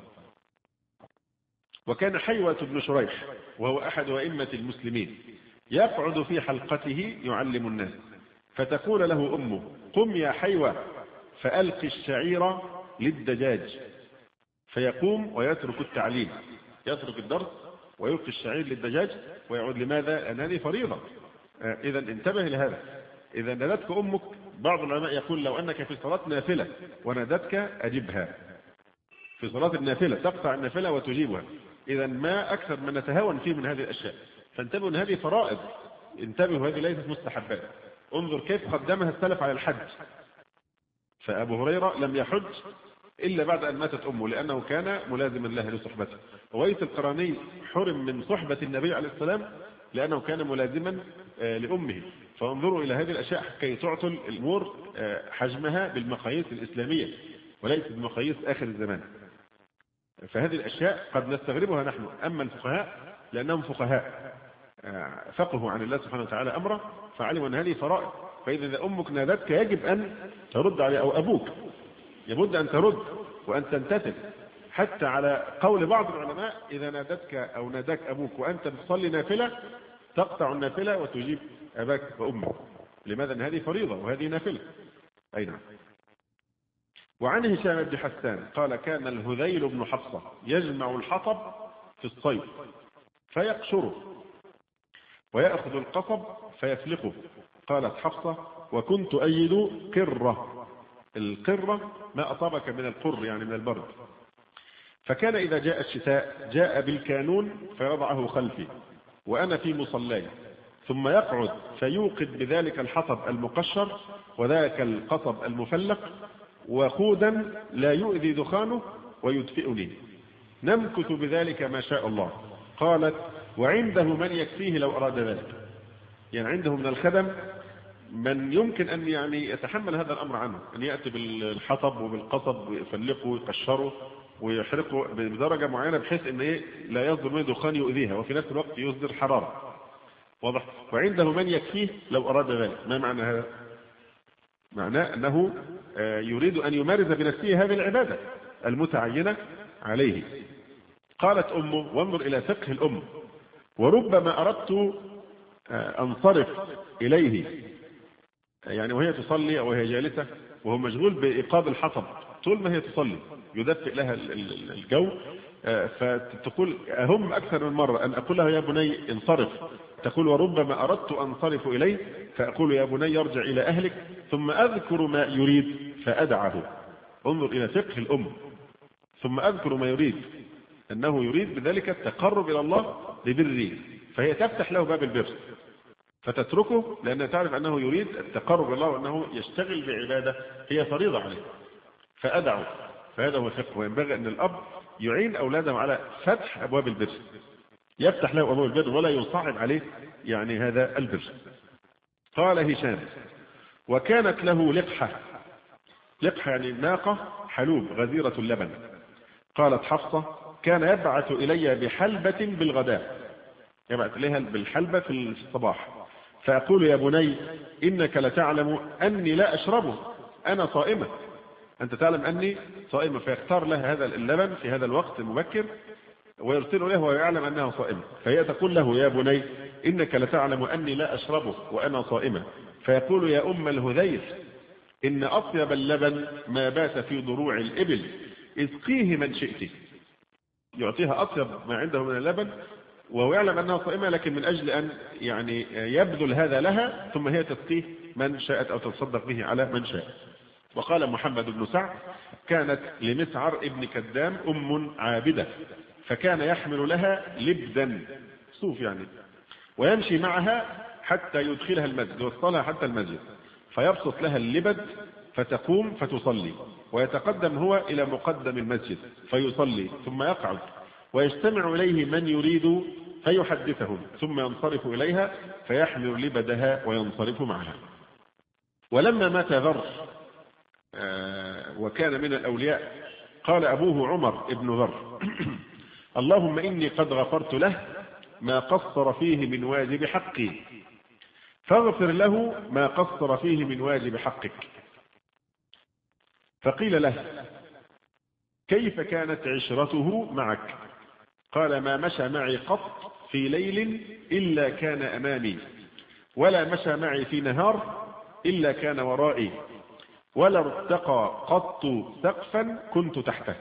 Speaker 1: وكان حيوة بن شريح وهو أحد أئمة المسلمين يقعد في حلقته يعلم الناس، فتقول له أمه: قم يا حيوة فألقي الشعير للدجاج، فيقوم ويترك التعليم، يترك الدرس ويلقي الشعير للدجاج ويعود. لماذا؟ لأن هذه فريضة. إذا انتبه لهذا. إذا نادتك أمك، بعض العلماء يقول لو أنك في صلاة نافلة ونادتك أجبها، في صلاة النافلة تقطع النافلة وتجيبها. إذا ما أكثر من نتهاون فيه من هذه الأشياء. فانتبهوا أن هذه فرائض، انتبهوا هذه ليست مستحبات. انظر كيف قدمها السلف على الحج. فأبو هريرة لم يحج إلا بعد أن ماتت أمه لأنه كان ملازما لها لصحبته. وويس القراني حرم من صحبة النبي عليه السلام لأنه كان ملازما لأمه. فانظروا إلى هذه الأشياء كي تعطوا الأمور حجمها بالمقاييس الإسلامية وليس بمقاييس آخر الزمان. فهذه الأشياء قد نستغربها نحن، أما الفقهاء لأنهم فقهاء فقهوا عن الله سبحانه وتعالى أمره، فعلموا أن هذه فرائض. فإذا أمك نادتك يجب أن ترد عليه، أو أبوك يبد أن ترد وأن تمتثل. حتى على قول بعض العلماء إذا نادتك أو ناداك أبوك وأنت تصلي نافلة تقطع النافلة وتجيب أباك وأمك. لماذا؟ أن هذه فريضة وهذه نافلة. أي نعم. وعن هشام بن حسان قال: كان الهذيل بن حفصة يجمع الحطب في الصيف فيقشره ويأخذ القصب فيفلقه. قالت حفصة: وكنت أيد قرة. القرة ما أصابك من القر يعني من البرد. فكان إذا جاء الشتاء جاء بالكانون فيضعه خلفي وأنا في مصلاي، ثم يقعد فيوقد بذلك الحطب المقشر وذاك القصب المفلق وقودا لا يؤذي دخانه ويدفئني، نمكث بذلك ما شاء الله. قالت: وعنده من يكفيه لو أراد ذلك. يعني عنده من الخدم من يمكن أن يعني يتحمل هذا الأمر عنه، أن يأتي بالحطب وبالقصب ويفلقه ويقشره ويحرقه بدرجة معينة بحيث أن إيه لا يصدر منه دخان يؤذيها وفي نفس الوقت يصدر حرارة. واضح؟ وعنده من يكفيه لو أراد ذلك. ما معنى هذا؟ معناه أنه يريد أن يمارس بنفسه هذه العبادة المتعينة عليه. قالت أمه، وانظر إلى فقه الأم: وربما أردت أنصرف إليه، يعني وهي تصلي أو وهي جالسة وهو مشغول بإيقاظ الحطب طول ما هي تصلي يدفئ لها الجو، فتقول أهم أكثر من مرة أن أقول لها: يا بني انصرف. تقول: وربما أردت أنصرف إليه فأقول: يا بني ارجع إلى أهلك، ثم أذكر ما يريد فأدعه. انظر إلى فقه الأم. ثم أذكر ما يريد، أنه يريد بذلك التقرب إلى الله ببره، فهي تفتح له باب البر فتتركه لأنها تعرف أنه يريد التقرب إلى الله وأنه يشتغل بعبادة هي فريضة عليه، فأدعه. فهذا هو الفقه. وينبغي أن الأب يعين أولاده على فتح أبواب البر، يفتح له أبواب البر ولا يصعب عليه يعني هذا البر. قال هشام: وكانت له لقحة. لقحة يعني ناقة حلوب غزيرة اللبن. قالت حفصة: كان يبعث إلي بحلبة بالغداء، يبعث إليها بالحلبة في الصباح، فأقول: يا بني إنك لتعلم أني لا أشربه، أنا صائمة، أنت تعلم أني صائمة. فيختار لها هذا اللبن في هذا الوقت المبكر ويرسله له ويعلم أنها صائمة. فهي تقول له: يا بني إنك لتعلم أني لا أشربه وأنا صائمة. فيقول: يا أم الهذيل إن أطيب اللبن ما بات في ضروع الإبل، اسقيه من شئت. يعطيها أطيب ما عنده من اللبن وهو يعلم أنها صائمة، لكن من أجل أن يعني يبذل هذا لها، ثم هي تسقيه من شاءت أو تتصدق به على من شاء. وقال محمد بن سعد: كانت لمسعر ابن كدام أم عابدة، فكان يحمل لها لبدا، صوف يعني، ويمشي معها حتى يدخلها المسجد، يوصلها حتى المسجد، فيبسط لها اللبد فتقوم فتصلي، ويتقدم هو إلى مقدم المسجد فيصلي، ثم يقعد ويجتمع إليه من يريد فيحدثهم، ثم ينصرف إليها فيحمل لبدها وينصرف معها. ولما مات ذر وكان من الأولياء، قال أبوه عمر ابن ذر: اللهم إني قد غفرت له ما قصر فيه من واجب حقي، فاغفر له ما قصر فيه من واجب حقك. فقيل له: كيف كانت عشرته معك؟ قال: ما مشى معي قط في ليل إلا كان أمامي، ولا مشى معي في نهار إلا كان ورائي، ولا ارتقى قط سقفا كنت تحته.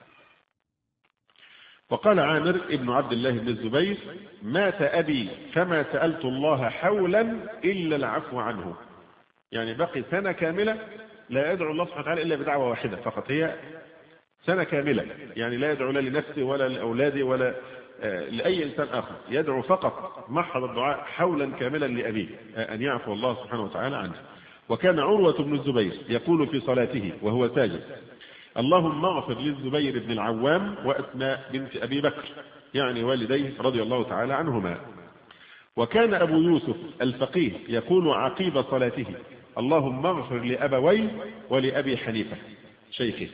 Speaker 1: وقال عامر ابن عبد الله بن الزبير: مات أبي فما سألت الله حولا إلا العفو عنه. يعني بقي سنة كاملة لا يدعو الله سبحانه وتعالى إلا بدعوة واحدة فقط، هي سنة كاملة، يعني لا يدعو لا لنفسه ولا لأولاده ولا لأي إنسان آخر، يدعو فقط محض الدعاء حولا كاملا لأبيه أن يعفو الله سبحانه وتعالى عنه. وكان عروة بن الزبير يقول في صلاته وهو ساجد: اللهم اغفر للزبير بن العوام وأسماء بنت أبي بكر، يعني والديه رضي الله تعالى عنهما. وكان أبو يوسف الفقيه يقول عقيب صلاته: اللهم اغفر لأبوي ولأبي حنيفة شيخه.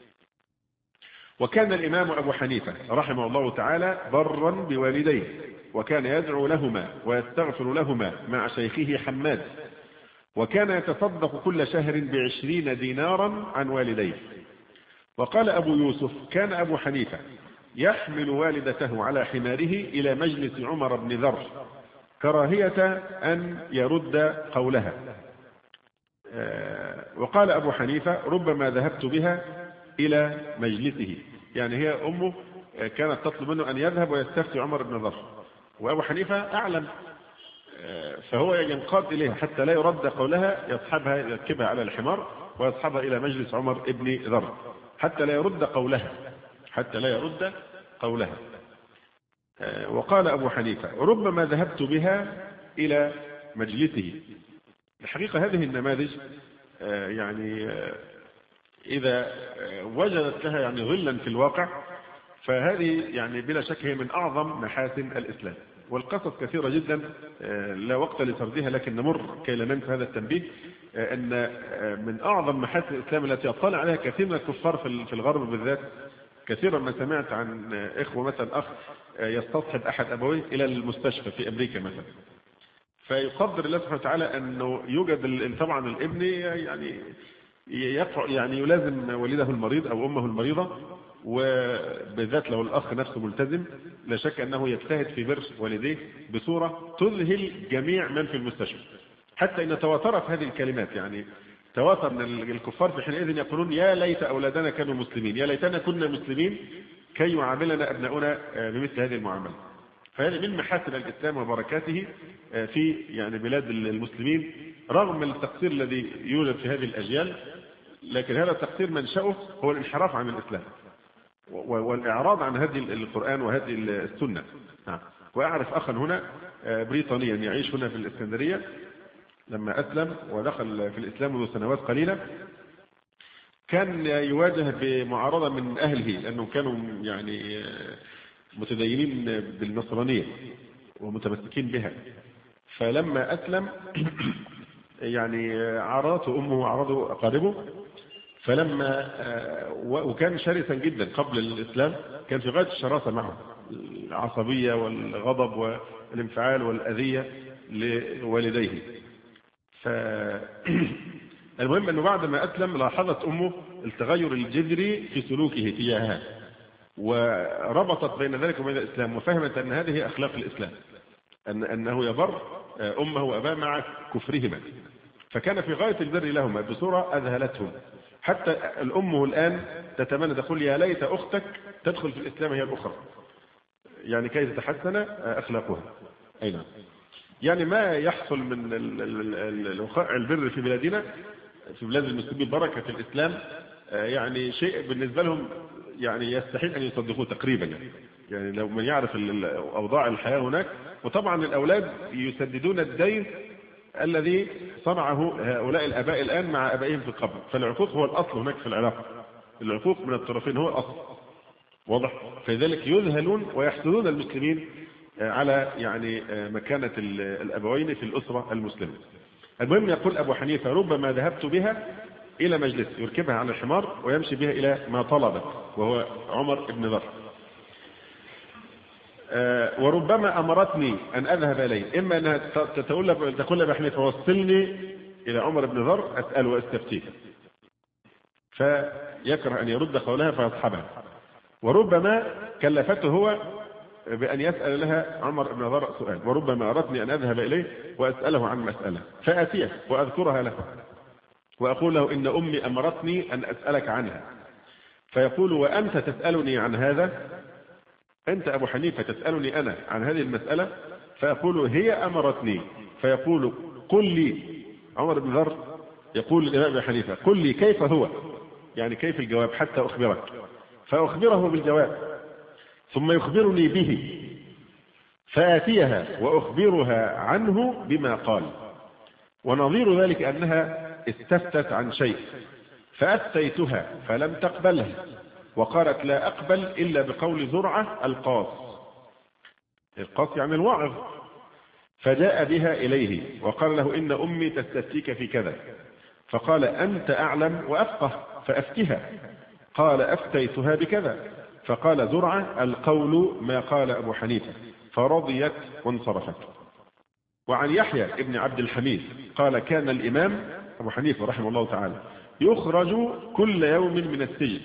Speaker 1: وكان الإمام أبو حنيفة رحمه الله تعالى برا بوالديه، وكان يدعو لهما ويستغفر لهما مع شيخه حماد، وكان يتصدق كل شهر بعشرين دينارا عن والديه. وقال أبو يوسف: كان أبو حنيفة يحمل والدته على حماره إلى مجلس عمر بن ذر كراهية أن يرد قولها. وقال أبو حنيفة: ربما ذهبت بها إلى مجلسه، يعني هي أمه كانت تطلب منه أن يذهب ويستفتي عمر بن ذر، وأبو حنيفة أعلم، فهو ينقاد إليها حتى لا يرد قولها، يصحبها يركبها على الحمار ويصحبها إلى مجلس عمر بن ذر حتى لا يرد قولها حتى لا يرد قولها. وقال أبو حنيفة: ربما ذهبت بها إلى مجلسه. الحقيقة هذه النماذج يعني إذا وجدت لها يعني ظلا في الواقع، فهذه يعني بلا شك هي من أعظم محاسن الإسلام. والقصص كثيرة جدا لا وقت لسردها، لكن نمر كي لا ننسى هذا التنبيه، أن من أعظم محاسن الإسلام التي يطلع عليها كثير من الكفار في الغرب بالذات. كثيرا ما سمعت عن إخوة مثلا أخ يستصحب أحد أبويه إلى المستشفى في أمريكا مثلا، فيقدر الله سبحانه وتعالى أنه يوجد طبعا الابن يعني يقع يعني يلازم والده المريض أو أمه المريضة، وبالذات لو الأخ نفسه ملتزم لا شك أنه يجتهد في بر والديه بصورة تذهل جميع من في المستشفى، حتى إن تواترت هذه الكلمات، يعني تواتر من الكفار في حينئذ يقولون: يا ليت أولادنا كانوا مسلمين، يا ليتنا كنا مسلمين كي يعاملنا أبناؤنا بمثل هذه المعاملة. فهذه من محاسن الإسلام وبركاته في يعني بلاد المسلمين، رغم التقصير الذي يوجد في هذه الأجيال، لكن هذا التقصير منشأه هو الانحراف عن الإسلام والإعراض عن هذه القرآن وهذه السنة. وأعرف أخا هنا بريطانيا يعيش هنا في الإسكندرية، لما أسلم ودخل في الإسلام منذ سنوات قليلة كان يواجه بمعارضة من أهله، لأنهم كانوا يعني متدينين بالنصرانية ومتمسكين بها. فلما أسلم يعني عارضته أمه وعارضه أقاربه، فلما وكان شرسا جدا قبل الإسلام، كان في غاية الشراسة معه، العصبية والغضب والانفعال والأذية لوالديه. فالمهم أنه بعد ما أسلم لاحظت أمه التغير الجذري في سلوكه تجاهها، وربطت بين ذلك وبين الإسلام، وفهمت أن هذه أخلاق الإسلام، أن أنه يبر أمه وأباه مع كفرهما. فكان في غاية البر لهما بصورة أذهلتهم، حتى الأم الآن تتمنى تقول يا ليت أختك تدخل في الإسلام هي الأخرى، يعني كي تتحسن أخلاقها. أي نعم. يعني ما يحصل من البر في بلادنا، في بلاد المسلمين، بركة الإسلام، يعني شيء بالنسبة لهم يعني يستحيل أن يصدقوه تقريبا. يعني, يعني لو من يعرف أوضاع الحياة هناك، وطبعا الأولاد يسددون الدين الذي صنعه هؤلاء الآباء الآن مع آبائهم في القبر، فالعقوق هو الأصل هناك في العلاقة، العقوق من الطرفين هو الأصل، واضح؟ فلذلك يذهلون ويحسدون المسلمين على يعني مكانة الأبوين في الأسرة المسلمة. المهم يقول أبو حنيفة ربما ذهبت بها إلى مجلس، يركبها على الحمار ويمشي بها إلى ما طلبت، وهو عمر بن ذر. وربما أمرتني أن أذهب إليه، إما أنها تقول لأبو حنيفة وصلني إلى عمر بن ذر أسأل وأستفتيه، فيكره أن يرد قولها فيصحبها. وربما كلفته هو بأن يسأل لها عمر بن ذر سؤال، وربما أردني أن أذهب إليه وأسأله عن مسألة فأتيه وأذكرها له وأقول له إن أمي أمرتني أن أسألك عنها، فيقول وأنت تسألني عن هذا؟ أنت أبو حنيفة تسألني أنا عن هذه المسألة؟ فيقول هي أمرتني. فيقول قل لي، عمر بن ذر يقول للإمام أبي حنيفة قل لي كيف هو، يعني كيف الجواب حتى أخبرك، فأخبره بالجواب، ثم يخبرني به فآتيها وأخبرها عنه بما قال. ونظير ذلك أنها استفتت عن شيء فأفتيتها فلم تقبله، وقالت لا أقبل إلا بقول زرعة القاص، القاص يعني الوعظ، فجاء بها إليه وقال له إن أمي تستفتيك في كذا، فقال أنت أعلم وأفقه فأفتها، قال أفتيتها بكذا، فقال زرعة القول ما قال أبو حنيفة، فرضيت وانصرفت. وعن يحيى ابن عبد الحميد قال كان الإمام أبو حنيفة رحمه الله تعالى يخرج كل يوم من السجن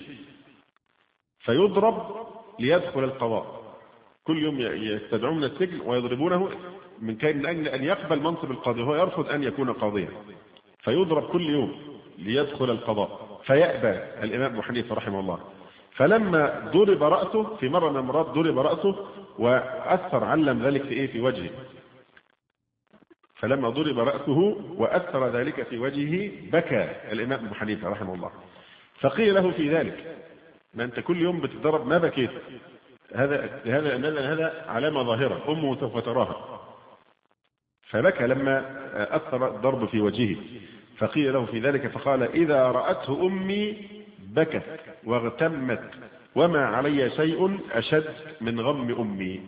Speaker 1: فيضرب ليدخل القضاء، كل يوم يستدعون من السجن ويضربونه من كان أجل أن يقبل منصب القاضي، هو يرفض أن يكون قاضيا، فيضرب كل يوم ليدخل القضاء، فيأبى الإمام أبو حنيفة رحمه الله. فلما ضرب رأسه في مرة من المرات ضرب رأسه وأثر علم ذلك في إيه في وجهه، فلما ضرب رأسه وأثر ذلك في وجهه بكى الإمام أبو حنيفة رحمه الله. فقيل له في ذلك ما أنت كل يوم بتضرب ما بكيت، هذا هذا هذا علامة ظاهرة أمه سوف تراها، فبكى لما أثر الضرب في وجهه. فقيل له في ذلك فقال إذا رأته أمي بكت واغتمت وما علي شيء أشد من غم أمي.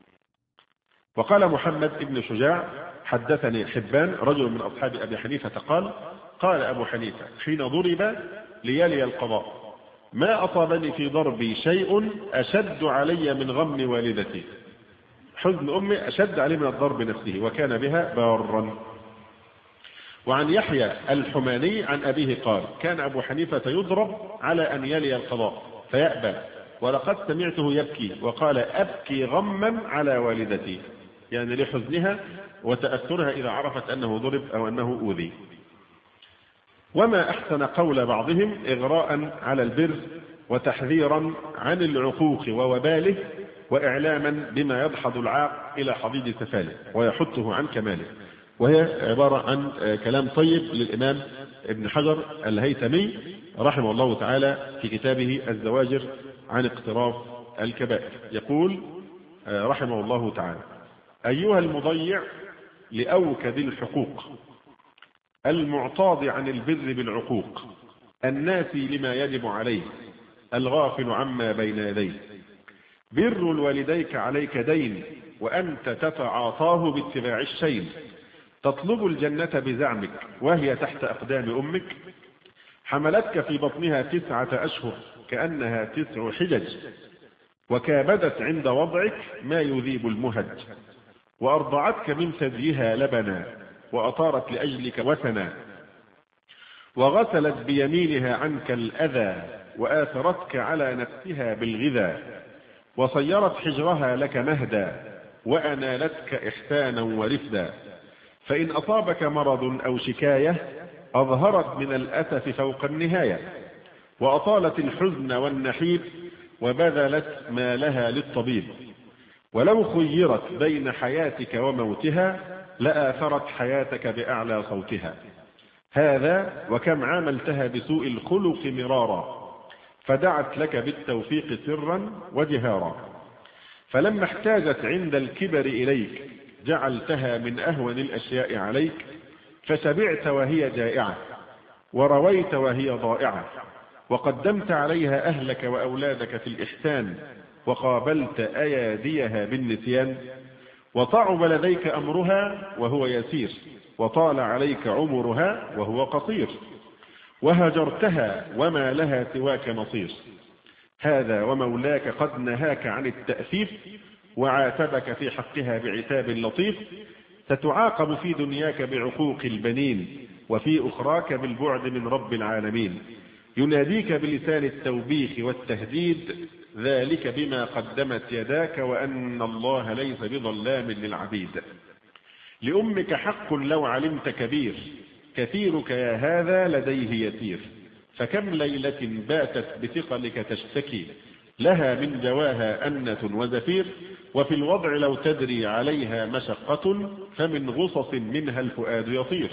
Speaker 1: وقال محمد بن شجاع حدثني حبان رجل من أصحاب أبي حنيفة قال قال أبو حنيفة حين ضرب ليلي القضاء ما أصابني في ضربي شيء أشد علي من غم والدتي، حزن أمي أشد علي من الضرب نفسه وكان بها بارا. وعن يحيى الحماني عن أبيه قال كان أبو حنيفة يضرب على أن يلي القضاء فيأبى، ولقد سمعته يبكي وقال أبكي غما على والدتي، يعني لحزنها وتأثرها إذا عرفت أنه ضرب أو أنه أوذي. وما أحسن قول بعضهم إغراء على البر وتحذيرا عن العقوق ووباله وإعلاما بما يدحض العاق إلى حضيض سفاله ويحطه عن كماله. وهي عبارة عن كلام طيب للإمام ابن حجر الهيثمي رحمه الله تعالى في كتابه الزواجر عن اقتراف الكبائر. يقول رحمه الله تعالى أيها المضيع لأوكد الحقوق المعتاض عن البر بالعقوق الناسي لما يجب عليه الغافل عما بين يديه، بر الوالديك عليك دين وأنت تتعاطاه باتباع الشين، تطلب الجنة بزعمك وهي تحت أقدام أمك، حملتك في بطنها تسعة أشهر كأنها تسع حجج، وكابدت عند وضعك ما يذيب المهج، وأرضعتك من ثديها لبنا وأطارت لأجلك وثنا، وغسلت بيمينها عنك الأذى وآثرتك على نفسها بالغذا، وصيرت حجرها لك مهدا وأنالتك إحسانا ورفدا، فإن أصابك مرض أو شكاية أظهرت من الأسف فوق النهاية، وأطالت الحزن والنحيب، وبذلت ما لها للطبيب. ولو خيرت بين حياتك وموتها لآثرت حياتك بأعلى صوتها. هذا وكم عاملتها بسوء الخلق مرارا، فدعت لك بالتوفيق سرا وجهارا. فلما احتاجت عند الكبر إليك جعلتها من أهون الأشياء عليك، فشبعت وهي جائعة، ورويت وهي ضائعة، وقدمت عليها أهلك وأولادك في الإحسان، وقابلت أياديها بالنسيان. وصعب لديك أمرها وهو يسير، وطال عليك عمرها وهو قصير، وهجرتها وما لها سواك نصير. هذا ومولاك قد نهاك عن التأسيف، وعاتبك في حقها بعتاب لطيف. ستعاقب في دنياك بعقوق البنين، وفي أخراك بالبعد من رب العالمين. يناديك بلسان التوبيخ والتهديد، ذلك بما قدمت يداك، وأن الله ليس بظلام للعبيد. لأمك حق لو علمت كبير، كثيرك يا هذا لديه يسير. فكم ليلة باتت بثقلك تشتكي، لها من جواها أنة وزفير. وفي الوضع لو تدري عليها مشقة، فمن غصص منها الفؤاد يطير.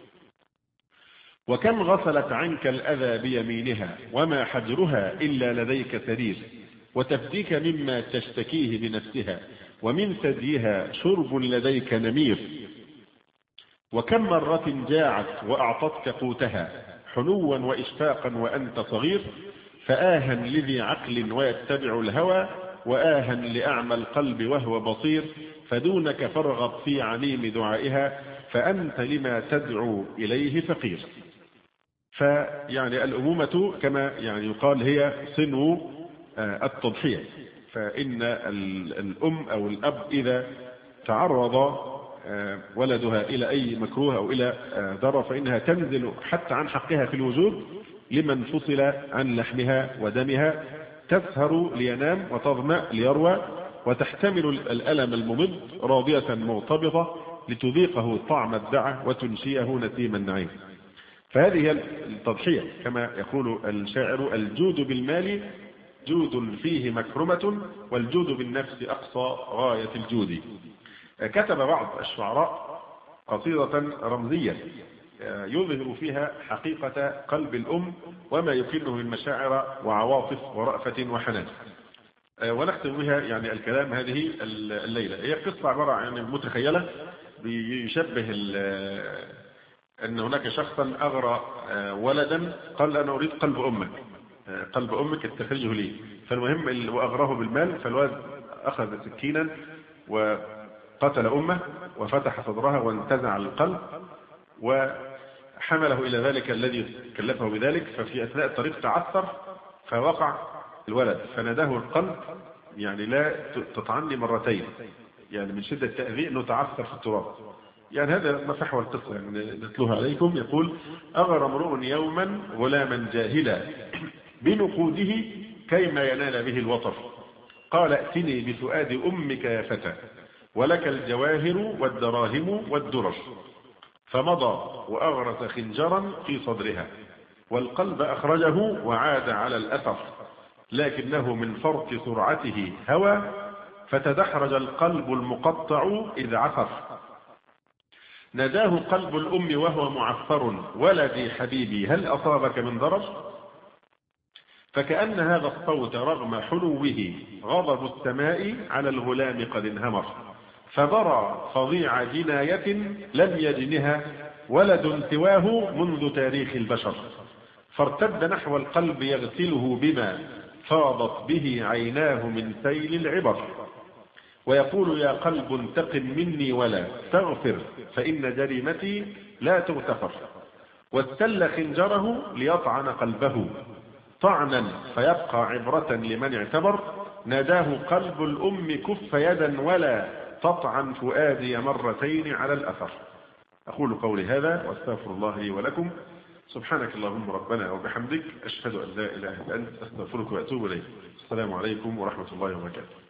Speaker 1: وكم غسلت عنك الأذى بيمينها، وما حجرها إلا لديك سرير. وتفديك مما تشتكيه بنفسها، ومن ثديها شرب لديك نمير. وكم مرة جاعت وأعطتك قوتها، حنوا وإشفاقا وأنت صغير. فآها لذي عقل ويتبع الهوى، وآها لأعمى القلب وهو بصير. فدونك فارغب في عميم دعائها، فأنت لما تدعو إليه فقير. فيعني الأمومة كما يعني يقال هي صنو التضحية. فإن الأم أو الأب إذا تعرض ولدها إلى أي مكروه أو إلى ضرر فإنها تنزل حتى عن حقها في الوجود لمن فصل عن لحمها ودمها، تسهر لينام وتظمأ ليروى، وتحتمل الألم الممد راضية مرتبطة لتذيقه طعم الدعة وتنشيه نسيم النعيم. فهذه هي التضحية كما يقول الشاعر: الجود بالمال جود فيه مكرمة، والجود بالنفس أقصى غاية الجود. كتب بعض الشعراء قصيدة رمزية يظهر فيها حقيقة قلب الأم وما يكنه من مشاعر وعواطف ورأفة وحنان، ونختم بها يعني الكلام هذه الليلة. هي قصة عبارة عن متخيلة بيشبه أن هناك شخصا أغرى ولدا قال أنا أريد قلب أمك، قلب أمك استخرجه لي. فالمهم وأغراه بالمال، فالولد أخذ سكينا وقتل أمه وفتح صدرها وانتزع القلب وحمله إلى ذلك الذي كلفه بذلك. ففي أثناء الطريق تعثر فوقع الولد، فناداه القلب يعني لا تطعني مرتين، يعني من شدة التأذية أنه تعثر في التراب. يعني هذا مفحوى القصة يعني نتلوها عليكم. يقول: أغر امرؤ يوما غلاما جاهلا بنقوده كيما ينال به الوطر، قال: ائتني بفؤاد أمك يا فتى، ولك الجواهر والدراهم والدرر. فمضى وأغرس خنجرا في صدرها، والقلب أخرجه وعاد على الأثر، لكنه من فرط سرعته هوى، فتدحرج القلب المقطع إذ عثر. ناداه قلب الأم وهو معفر: ولدي حبيبي هل أصابك من ضرر؟ فكأن هذا الصوت رغم حلوه غضب السماء على الغلام قد انهمر، فبرى فظيع جناية لم يجنها ولد سواه منذ تاريخ البشر. فارتد نحو القلب يغسله بما فاضت به عيناه من سيل العبر، ويقول: يا قلب انتقم مني ولا تغفر، فإن جريمتي لا تغتفر. واستل خنجره ليطعن قلبه طعنا فيبقى عبرة لمن اعتبر. ناداه قلب الأم: كف يدا ولا تطعن فؤادي مرتين على الأثر. أقول قولي هذا واستغفر الله لي ولكم. سبحانك اللهم ربنا وبحمدك، أشهد أن لا إله إلا أنت، أستغفرك وأتوب إليك. السلام عليكم ورحمة الله وبركاته.